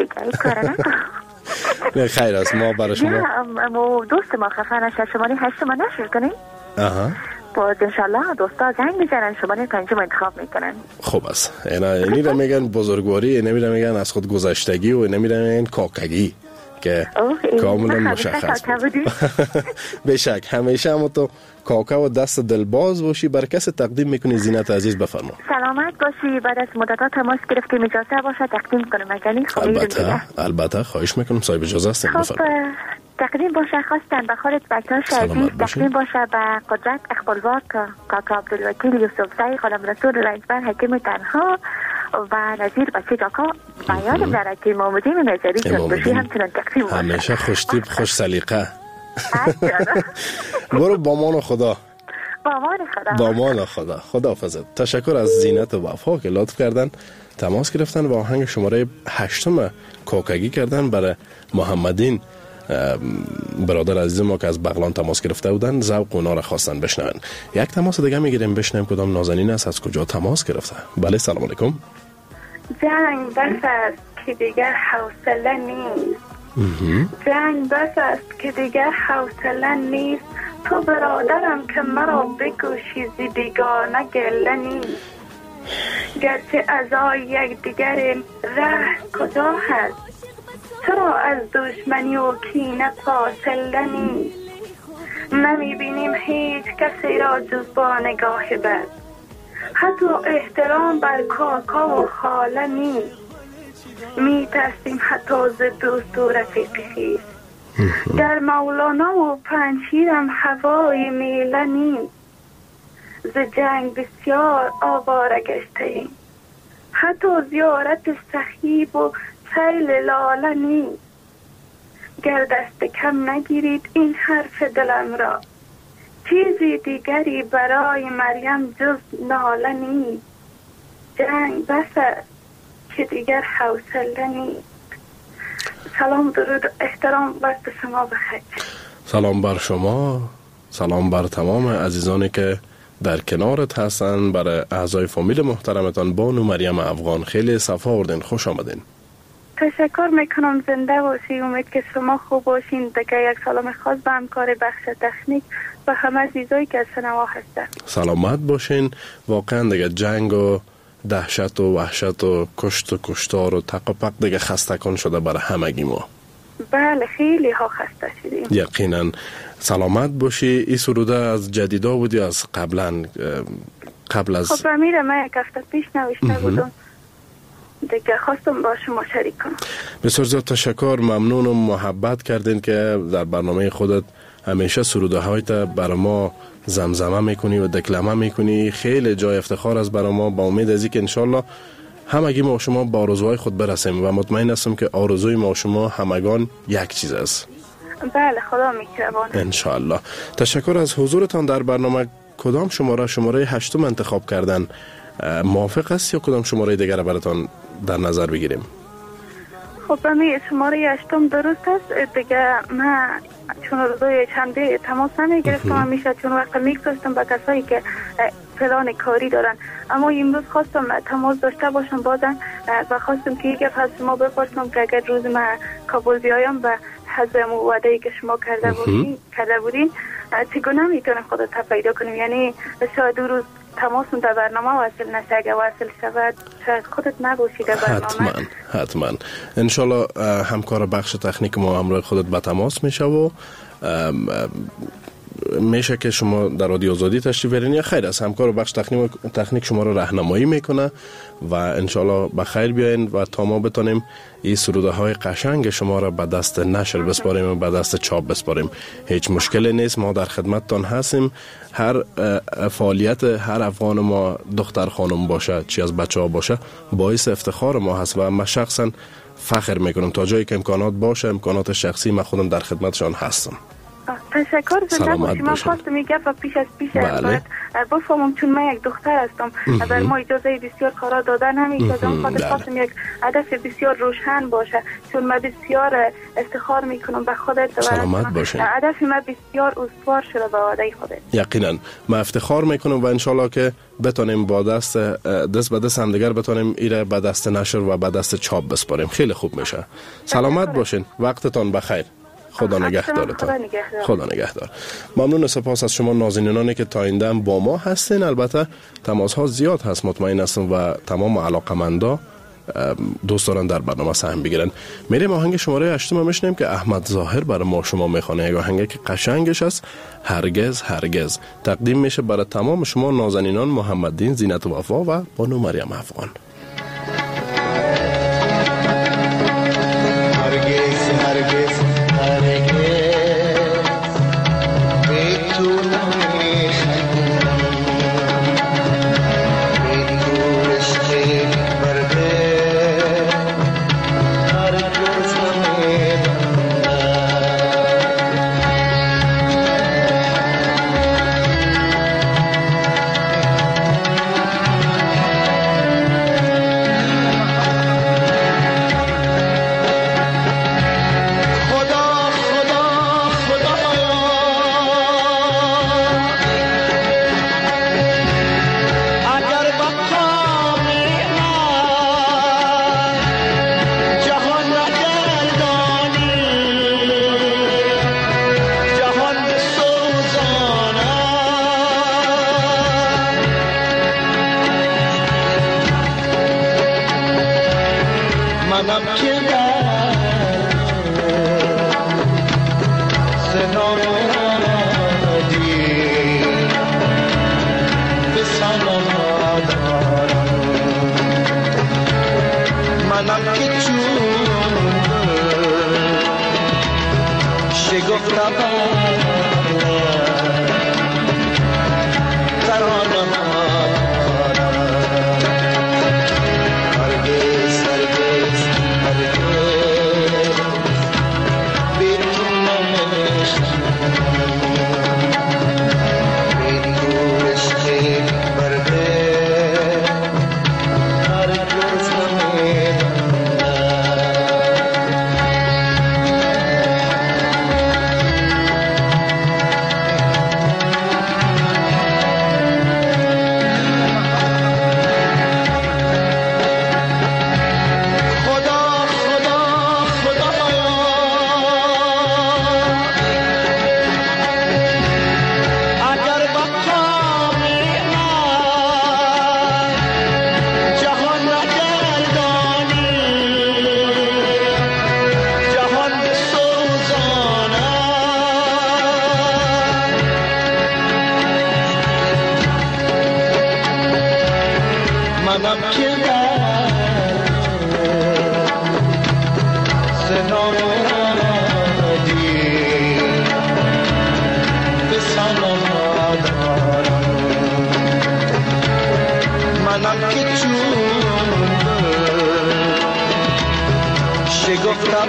نه خیر است. ما برای شما ما دوست ما خفه نشه شماره هشت ما نشر کنیم. آها باز انشالله دوستا زنگ میزنن شماره پنجم انتخاب میکنن. خوب است. اینا اینی را میگن بزرگواری، اینا میگن میگن از خود گذشتگی و اینا میگن کاکگی که کاملا مشخص بود. بشک همیشه هم تو کاکا و دست دلباز باشی. بر کس تقدیم میکنی زینت عزیز؟ بفرما. سلامت باشی. بعد از مدت تماس گرفتیم اجازه باشه تقدیم کنم اگه خب البته البته خواهش میکنم صاحب اجازه هستین. بفرما. تقدیم باشه خواستن به خودت بکاش عزیز، تقدیم باشه به قدرت اخبارواک کاکا عبدالوکیل یوسفزی خالم رسول رنجبر حکیم تنها و نظیر بچه جاکا بیان درکی مامودین نظری چون بشی همچنان تقسیم باشه. همیشه خوشتیب خوش سلیقه. برو با مان خدا. با مان خدا. با مان خدا. خدا حافظت. تشکر از زینت و وفا که لطف کردن تماس گرفتن و آهنگ شماره هشتم کاکگی کردن برای محمدین برادر عزیز ما که از بغلان تماس گرفته بودن. ذوق اونا را خواستن بشنون. یک تماس دیگه میگیریم بشنویم کدام نازنین است از کجا تماس گرفته. بله سلام علیکم. جنگ بس است که دیگر حوصله نیست. جنگ بس است که دیگر حوصله نیست. تو برادرم که مرا بکشی ز بیگانه گله نیست. گرچه ازای یک دیگر ره کجا هست. چرا از دشمنی و کینه فاصله نیست؟ نمی بینیم هیچ کسی را جز با نگاه بد، حتی احترام بر کاکا و خاله نیست. می ترسیم حتی ز دوست و رفیق خویش، در مولانا و پنجشیرم هوای میله نیست. ز جنگ بسیار آواره گشته‌ایم، حتی زیارت صحیب و سیل لاله نیست. گر دست کم نگیرید این حرف دلم را، چیزی دیگری برای مریم جز ناله نیست. جنگ بس است که دیگر حوصله نیست. سلام درود و احترام وقت شما بخیر. سلام بر شما، سلام بر تمام عزیزانی که در کنارت هستن. برای اعضای فامیل محترمتان بانو مریم افغان خیلی صفا آوردین، خوش آمدین. تشکر میکنم، زنده باشی. امید که شما خوب باشین. دیگه یک سلام خاص به همکار بخش تکنیک و همه عزیزایی که شنوا هستن. سلامت باشین. واقعا دیگه جنگ و دهشت و وحشت و کشت و کشتار و تق و پق دیگه خسته کن شده برای همگی ما. بله خیلی ها خسته شدیم. یقینا. سلامت باشی. این سروده از جدیدا بودی از قبلا قبل از خب میره من یک هفته پیش نوشته بودم دیگه، خواستم با شما شریک کنم. بسیار زیاد تشکر، ممنون و محبت کردین که در برنامه خودت همیشه سروده هایت برای ما زمزمه میکنی و دکلمه میکنی. خیلی جای افتخار است برای ما. با امید از اینکه انشالله همگی ما شما با آرزوهای خود برسیم و مطمئن هستم که آرزوی ما شما همگان یک چیز است. بله خدا میکربانه انشالله. تشکر از حضورتان در برنامه. کدام شماره شماره هشتم انتخاب کردن؟ موافق است یا کدام شماره دیگر براتان در نظر بگیریم؟ خب بمی شماره هشتم درست است دیگه. من چون روزای چنده تماس نمیگرفتم همیشه، چون وقت میگذاشتم با کسایی که پلان کاری دارن، اما امروز خواستم تماس داشته باشم بازم و خواستم که یک گپ از شما بپرسم که اگر روز من کابل بیایم و حزم و وعده‌ای که شما کرده بودین کرده بودین چگونه میتونم خودت پیدا کنیم؟ یعنی شاید دو روز تماسون در برنامه وصل نشه، اگر وصل شود شاید خودت نباشی در برنامه. حتما حتما انشالله همکار بخش تکنیک ما همراه خودت به تماس میشه و میشه که شما در رادیو آزادی تشریف برین یا خیر از همکار بخش تکنیک تکنیک شما رو راهنمایی میکنه و انشالله به خیر بیاین و تا ما بتونیم این سروده های قشنگ شما را به دست نشر بسپاریم و به دست چاپ بسپاریم. هیچ مشکلی نیست، ما در خدمتتان هستیم. هر فعالیت هر افغان ما دختر خانم باشه چی از بچه ها باشه باعث افتخار ما هست و من شخصا فخر میکنم تا جایی که امکانات باشه، امکانات شخصی من خودم در خدمتشان هستم. تشکر. زنده باشی. من خواستم یک گپ پیش از پیش بله. بفهمم چون من یک دختر هستم اگر ما اجازه بسیار کارا داده نمیشدم، خاطر خواستم یک هدف بسیار روشن باشه چون من بسیار افتخار میکنم به خودت و هدف من بسیار استوار شده به وعده خودت. یقینا من افتخار میکنم و انشالله که بتونیم با دست دست به دست هم دیگر بتونیم ایره به دست نشر و به دست چاپ بسپاریم. خیلی خوب میشه. سلامت باشین. وقتتان بخیر. خدا نگهدارتان. خدا نگهدار. ممنون، سپاس از شما نازنینانی که تا این دم با ما هستین. البته تماس ها زیاد هست مطمئن هستم و تمام علاقمندا دوست دارن در برنامه سهم بگیرن. میریم آهنگ شماره هشتم میشنیم که احمد ظاهر برای ما شما میخونه. یک آهنگ که قشنگش است، هرگز هرگز. تقدیم میشه برای تمام شما نازنینان محمددین، زینت وفا و بانو مریم افغان. منم که در منم که سلام رادی به سلام دارم منم که چون شگفت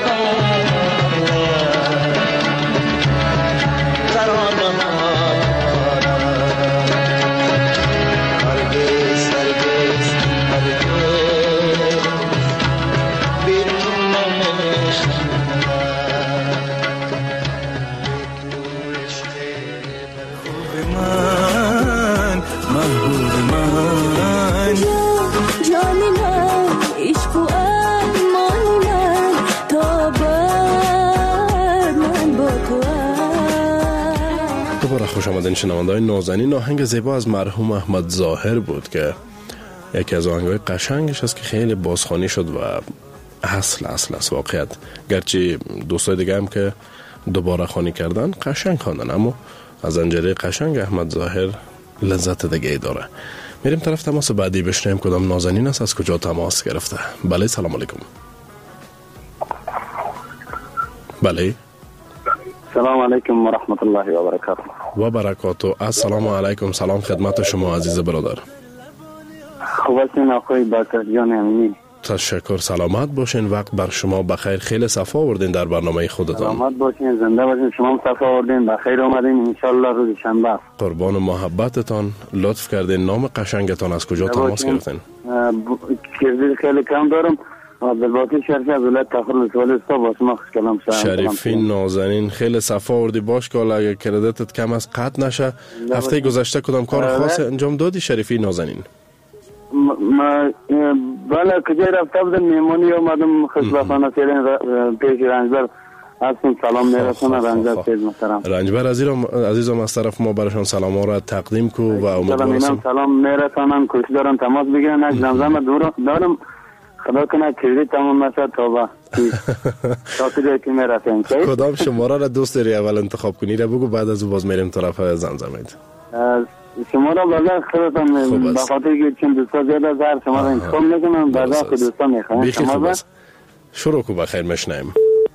ترانم هرگز هرگز هرگز بیرون محبوب من محبوب من جانی من عشق و ارمانی من تا بعد من با تو. دوباره خوش آمدین شنونده‌های نازنین. آهنگ زیبا از مرحوم احمد ظاهر بود که یکی از آهنگ‌های قشنگش است که خیلی بازخوانی شد و اصل اصل است واقعیت، گرچه دوستای دیگه هم که دوباره خوانی کردن قشنگ خواندن، اما از زنجیره قشنگ احمد ظاهر لذت دیگه ای داره. میریم طرف تماس بعدی بشنویم کدام نازنین است، از کجا تماس گرفته. بله سلام علیکم. بله سلام علیکم و رحمت الله و برکاته. و برکاته. السلام علیکم. سلام خدمت شما عزیز برادر. خوب هستین آقای باکر جان امینی؟ تشکر. سلامت باشین. وقت بر شما بخیر. خیلی صفا آوردین در برنامه خودتان. سلامت باشین، زنده باشین. شما هم صفا آوردین، بخیر آمدین ان شاء الله روز شنبه. قربان محبتتان. لطف کردین. نام قشنگتان از کجا تماس گرفتین؟ کردی خیلی کم دارم. عبدالباقی شریفی از ولایت تخار ولسوالی با شما خوش کلام شدم. شریفی نازنین خیلی صفا آوردی. باش که اگه کردیتت کم از قطع نشه. هفته گذشته کدام کار خاص انجام دادی شریفی نازنین؟ ما بالا کجا رفته بودم میمونی اومدم خدمتخانه سیرین پیش رنجبر هستم سلام میرسونم. رنجبر سید محترم رنجبر عزیزم از طرف ما برشان سلام ها را تقدیم کو و امیدوارم سلام میرسونم. کوشش دارم تماس بگیرم. یک زمزمه دور دارم خدا کنه کردی تمام نشد توبه تا کجایی که میرسیم. کدام شماره را دوست داری اول انتخاب کنی را بگو، بعد از او باز میریم طرف زمزمه. شما را بازار خودتان به خاطر که چون دوستا زیاده زر شما را انتخاب میکنم بازار خود دوستا میخواین. شما با شروع کو بخیر مشنیم.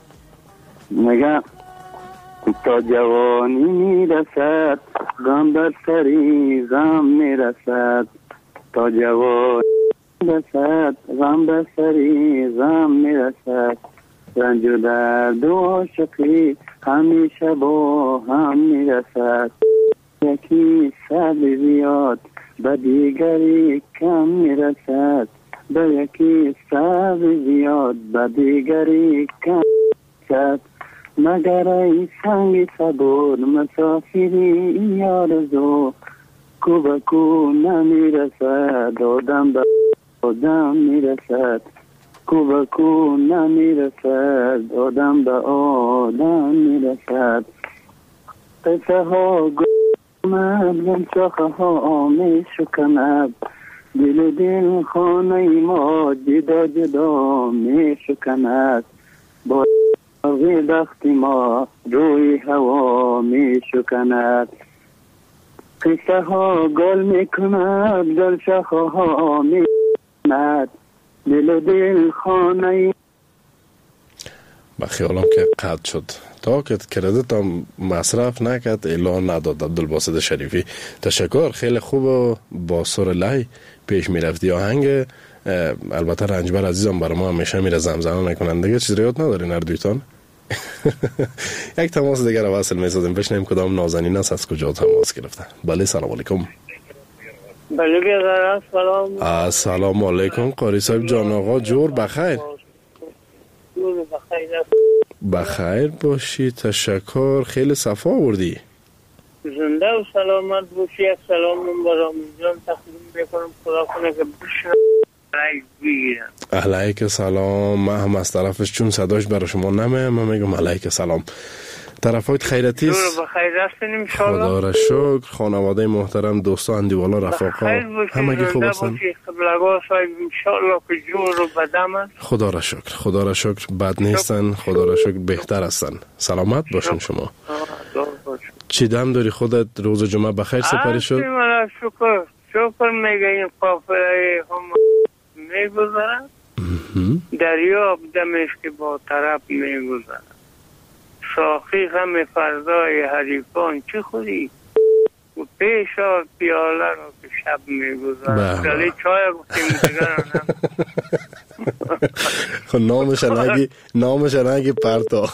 میگه تا جوانی میرسد غم بر سری غم میرسد، تا جوانی میرسد غم بر سری غم میرسد، رنج و درد و عاشقی همیشه با هم میرسد، یکی صبر زیاد به دیگری کم میرسد، به یکی صبر زیاد به دیگری کم میرسد، مگر ای سنگ صبور مسافری یارزو کو به کو نمیرسد، آدم به آدم میرسد، کو به کو نمیرسد، آدم به آدم میرسد. قصه ها گمد گم شاخه ها می شکند، دل و دل خانه ما جدا جدا می شکند، با روی بخت ما روی هوا می شکند. قصه ها گل می کند گل شاخه ها می کند، دل و دل خانه. با خیالم که قطع شد تا که کردیت هم مصرف نکرد اعلان نداد. عبدالباسط شریفی تشکر. خیلی خوب و با سر لای پیش می رفتی. آهنگ البته رنجبر عزیزم برای ما همیشه میره زمزمه میکنن دیگه. چیز ریاد ندارین هر دویتان؟ یک تماس دیگر رو وصل میسازیم بشنیم کدام نازنین است از کجا تماس گرفته. بله سلام علیکم. بله بیادر سلام. السلام علیکم قاری صاحب جان. آقا جور بخیر. جور بخیر. بخیر باشی. تشکر. خیلی صفا آوردی. زنده و سلامت باشی. یک سلام من برام جان تقدیم میکنم. خدا کنه که بشنم بگیرم. علیک سلام. من هم از طرفش چون صداش برای شما نمیم من میگم علیک سلام. طرفایت خیرتی است؟ جور بخیر هستین انشالله. خدا را شکر. خانواده محترم دوستا اندیوالا رفاقا همگی خوب هستن؟ قبلگاه صاحب انشالله که جور و بدم است. خدا را شکر. خدا را شکر بد نیستن. خدا را شکر بهتر هستن. سلامت باشین شما. چی دم داری خودت؟ روز جمعه بخیر سپری شد؟ شکر شکر میگه این قافله هم میگذرد، دریا دمش که با طرف میگذرد. ساقی غم فردای حریفان چه خوری؟ و پیش آر پیاله رو که شب میگذرد. دلی چای گفتیم دیگر خب نامش نگی نامش نگی پرتا.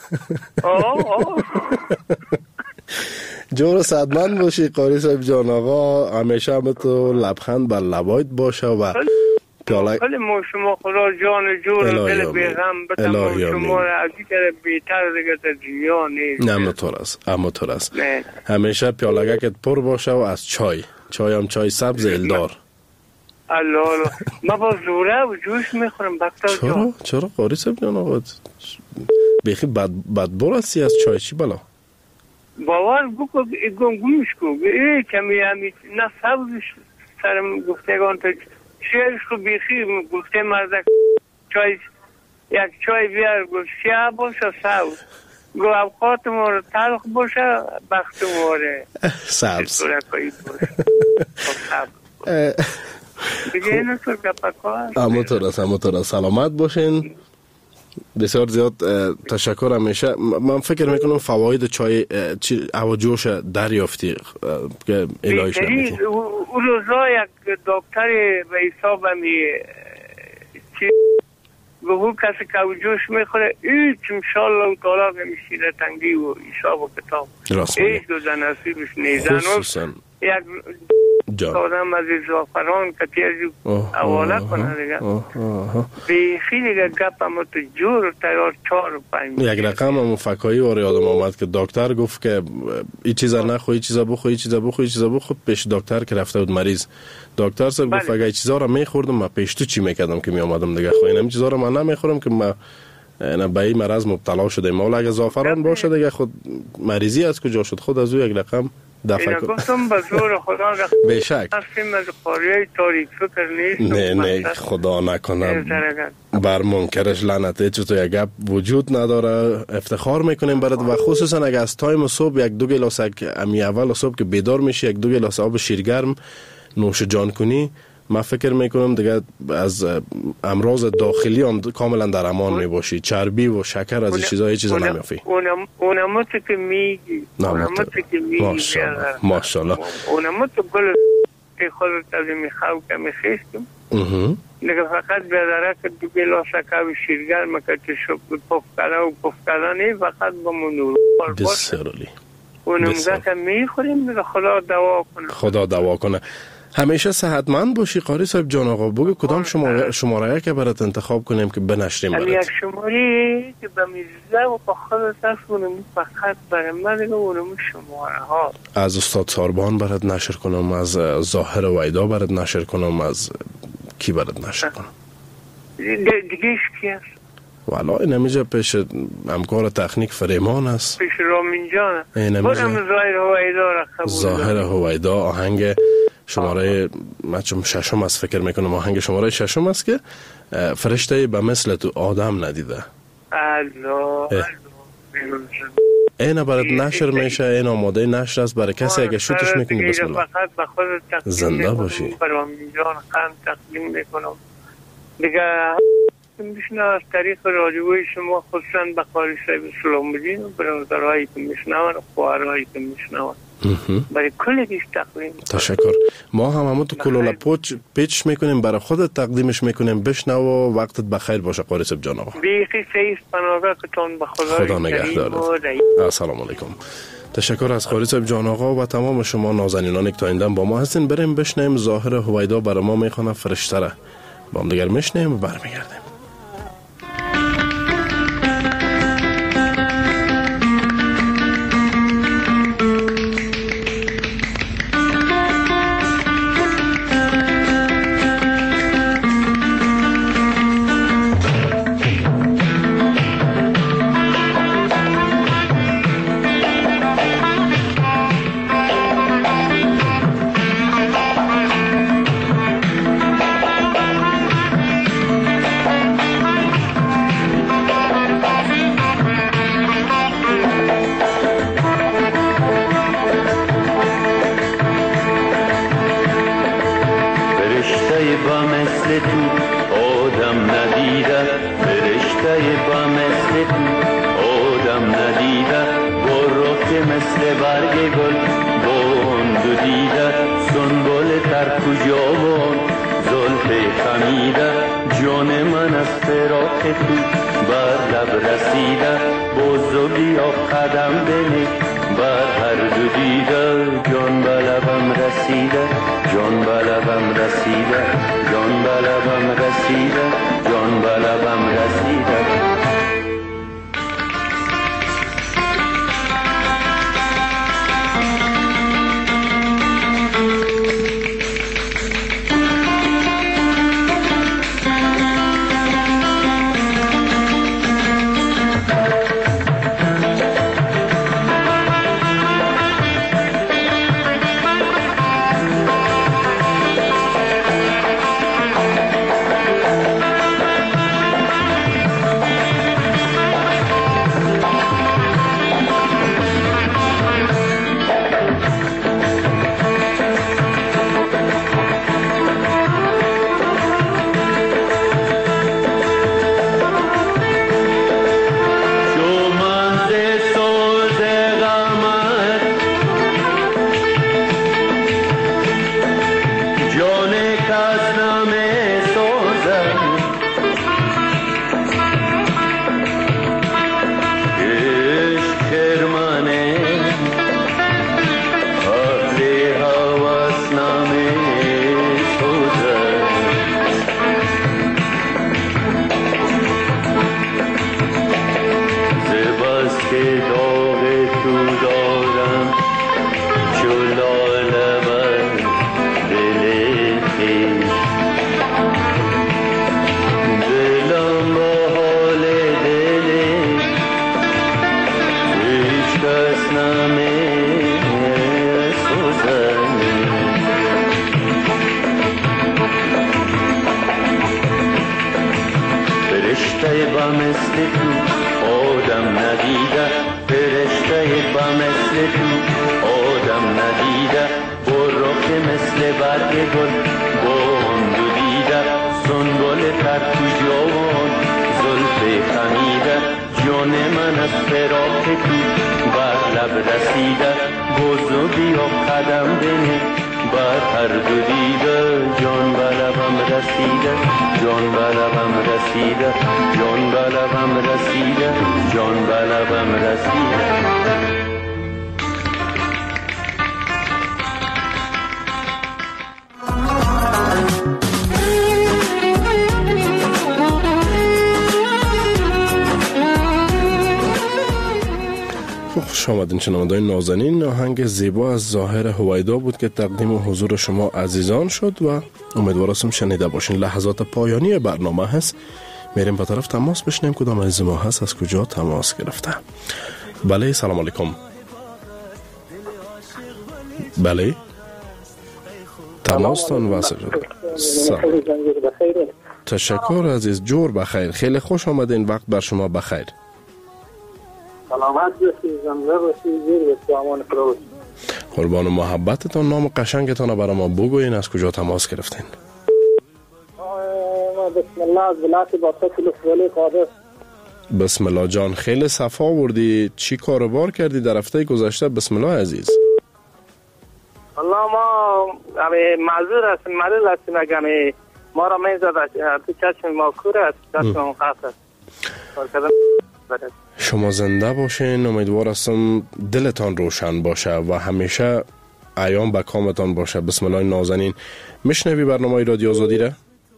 جور صدمند باشی قاری صاحب جان آقا، همیشه هم تو لبخند بر لبایت باشه و پیاله خیلی ما شما خدا جان جور دل بیغم بتم شما را از این کره بیتر دیگه تا دنیا نیست. نه همطور است همطور است. همیشه پیالگکت پر باشه و از چای چای هم چای سبز الدار. الله الله ما با زوره و جوش میخورم بکتر جان. چرا چرا قاری صاحب جان آقا بیخی بد بدبار هستی از چای چی بلا؟ باور بکو گمگوش کو ای کمی همی نه سبزش سرم گفتگان تا شیرش کو بیخی گفته مردک چای یک چای بیار گفت سیاه باشه سبز گو اوقات مورا تلخ باشه بخت مورا سبز دیگه اینو تو گپکار همونطور است همونطور است. سلامت باشین. بسیار زیاد تشکر. همیشه من فکر میکنم فواید چای هوا جوش دریافتی که الهیش نمیکنم. او روزا یک دکتر به حساب همی چی گوهو کسی که او جوش میخوره ایچ انشالله و طالا که میشیره تنگی و حساب و کتاب ایچ دو زنسیبش نیزن خصوصا یک آدم از زعفران که تیزی حواله کنه دیگه بیخی دیگه گپ همه تو جور تیار چار و پنج یک رقم هم فکایی واره آدم آمد که دکتر گفت که ای چیزا نخو ای چیزا بخو ای چیزا بخو ای چیزا بخو پیش دکتر که رفته بود مریض دکتر صاحب گفت اگه ای چیزا را میخوردم من پیش تو چی میکردم که میامدم دیگه خو اینم چیزا را من نمیخورم که من نه به این مرض مبتلا شده مولا اگه زعفران باشه دیگه خود مریضی از کجا شد خود از او یک رقم اینا گفتم به زور خدا رخت بیشک هستیم از قاریه تاریک فکر نیست نه نه خدا نکنه بر منکرش لعنته چطور یک گپ وجود نداره. افتخار میکنیم برات و خصوصا اگه از تایم صبح یک دو گلاس امی اول صبح که بیدار میشی یک دو گلاس آب شیرگرم نوش جان کنی من فکر میکنم دیگه از امراض داخلی هم کاملا در امان میباشی. چربی و شکر از این چیزا هیچ چیزا نمیافی. اونمو تو که میگی اونمو تو که میگی ماشاءالله ماشاءالله اونمو تو گل که خودت از میخواو که میخیستم دیگه فقط بیادره که دو گلاس اکاوی شیرگرم که تشب پفکده و پفکده نی فقط با منور بسیاری اونمگه که میخوریم دیگه خدا دوا کنه خدا دوا کنه. همیشه صحتمند باشی قاری صاحب جان آقا. بگو کدام شماره شماره که برات انتخاب کنیم که بنشریم برات. یک شماره که به میزه و با خودت هست اونم فقط برای من دیگه اونم شماره ها از استاد ساربان برات نشر کنم، از ظاهر ویدا برات نشر کنم، از کی برات نشر کنم؟ دیگه کی هست؟ والا این همیجا پیش همکار تکنیک فریمان است پیش رامین جان بودم ظاهر هویدا را قبول ظاهر هویدا آهنگ شماره مچم ششم است فکر میکنم آهنگ شماره ششم است که فرشته به مثل تو آدم ندیده. الله این برات نشر میشه. این آماده نشر است برای کسی اگه شوتش میکنی بسم الله. زنده باشی. رامین جان خان تقدیم میکنم دیگه میشنه از طریق رادیوی شما خصوصا به قاری صاحب سلام بدین و برادرهایی که میشنون و خواهرهایی که میشنون برای کلگیش تقدیم. تشکر. ما هم همون تو کلولا پوچ پیچ میکنیم برای خودت تقدیمش میکنیم. بشنو و وقتت بخیر باشه قاری صاحب جان آقا. بیخی سیست پناهگاه کتان به خدا خدا نگهدارت. السلام علیکم. تشکر از قاری صاحب جان آقا و تمام شما نازنینانی که تا ایندن با ما هستین. بریم بشنیم ظاهر هویدا برای ما میخونه فرشته را. با هم دیگر میشنیم و برمیگردیم. مثل تو آدم ندیده، فرشته با مثل تو آدم ندیده، با رخ مثل برگ گل باند دیده، سنبول تر کجا بان زلف خمیده، جان من از فراق تو بر لب رسیده، بازو بیا قدم بنه بر هر دو دیده، جان به لبم رسیده، جان به لبم رسیده، جان به لبم رسیده، جان به لبم رسیده. خوش آمدین شنوندگان نازنین. آهنگ زیبا از ظاهر هویدا بود که تقدیم حضور شما عزیزان شد و امیدوارم شنیده باشین. لحظات پایانی برنامه هست، میریم به طرف تماس بشنیم کدام از ما هست، از کجا تماس گرفته. بله سلام علیکم. بله تماستان واسه سلام. تشکر عزیز، جور بخیر. خیلی خوش آمدین، وقت بر شما بخیر. سلامت باشید، زنده باشید، زیر به امان خدا باشید. قربان محبتتان. نام قشنگتان رو برای ما بگوین، از کجا تماس گرفتین؟ ما بسم الله از ولایت باطا کلوس ولی قادر. بسم الله جان، خیلی صفا وردی. چی کاروبار کردی در هفته گذشته؟ بسم الله عزیز. الله ما معذور هستیم، مریض هستیم، اگه ما را میزد تو چشم ما کور است، چشم خاص است. شما زنده باشین، امیدوار هستم دلتان روشن باشه و همیشه ایام به کامتان باشه. بسم الله نازنین. میشنوی برنامه رادیو آزادی را؟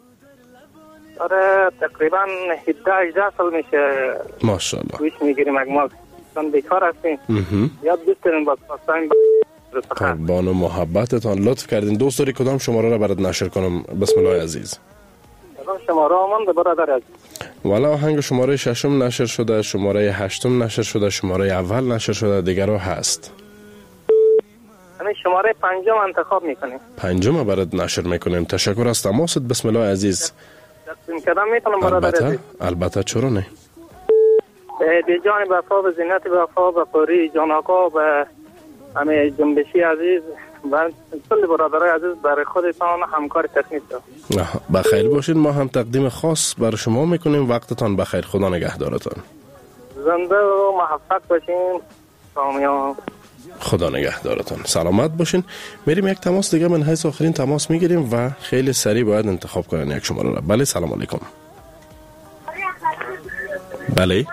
آره تقریبا هجده هجده سال میشه ماشاءالله گوش میگیریم. اگه ما چون بیکار هستیم یاد بیسترین با پاستاین قربان و محبتتان. لطف کردین. دوست داری کدام شماره را برات نشر کنم؟ بسم الله عزیز. کدام شماره آمان برادر عزیز؟ والا آهنگ شماره ششم نشر شده، شماره هشتم نشر شده، شماره اول نشر شده، دیگر رو هست. همین شماره پنجم انتخاب میکنیم. پنجم برات نشر میکنیم. تشکر از تماست. بسم الله عزیز. تقسیم کردم میتونم برادر البته عزیز؟ البته چرا نه. به جان وفا و زینت وفا و پوری جان آقا و همه جنبشی عزیز و کل برادرای عزیز برای خودتان همکار تکنیک دارم. بخیر باشین. ما هم تقدیم خاص برای شما میکنیم. وقتتان بخیر. خدا نگهدارتان. زنده و موفق باشین. سامیان. خدا نگهدارتان. سلامت باشین. میریم یک تماس دیگه من حیث آخرین تماس میگیریم و خیلی سریع باید انتخاب کنن یک شماره را. بله سلام علیکم. بله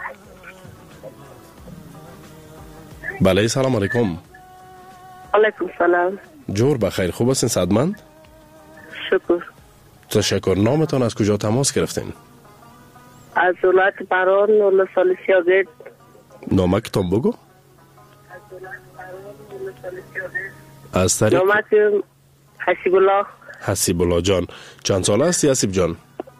بله سلام علیکم. علیکم سلام. جور بخیر. خوب هستین صدمند؟ شکر. تشکر. نامتان از کجا تماس گرفتین؟ از ولایت بران ولسوالی سیاگید. نامکتان بگو. از طریق نامک حسیب الله. حسیب الله جان. چند ساله هستی حسیب جان؟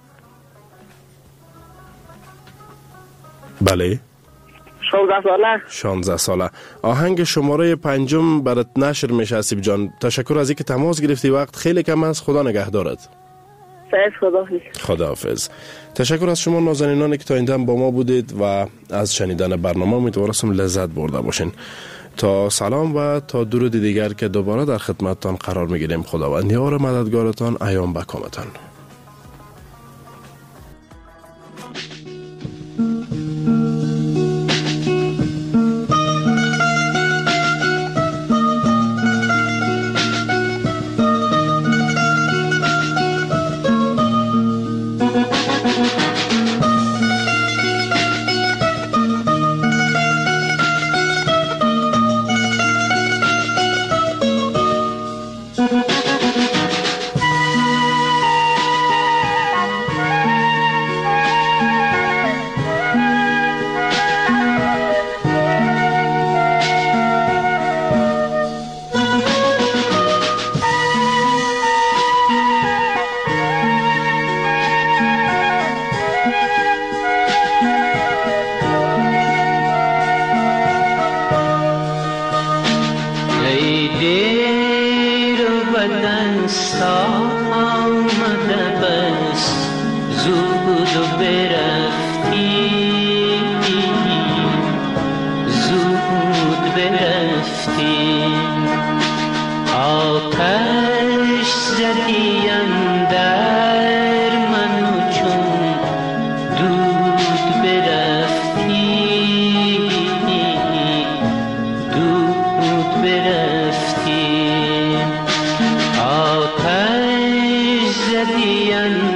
بله شانزده ساله. شانزده ساله. آهنگ شماره پنجم برات نشر میشه حسیب جان. تشکر از اینکه تماس گرفتی. وقت خیلی کم است. خدا نگهدارت. خداحافظ. خداحافظ. تشکر از شما نازنینانی که تا این دم با ما بودید و از شنیدن برنامه امیدوارم لذت برده باشین. تا سلام و تا درود دیگر که دوباره در خدمتتان قرار میگیریم. خداوند یار مددگارتان ایام بکامتان. آتش زدیم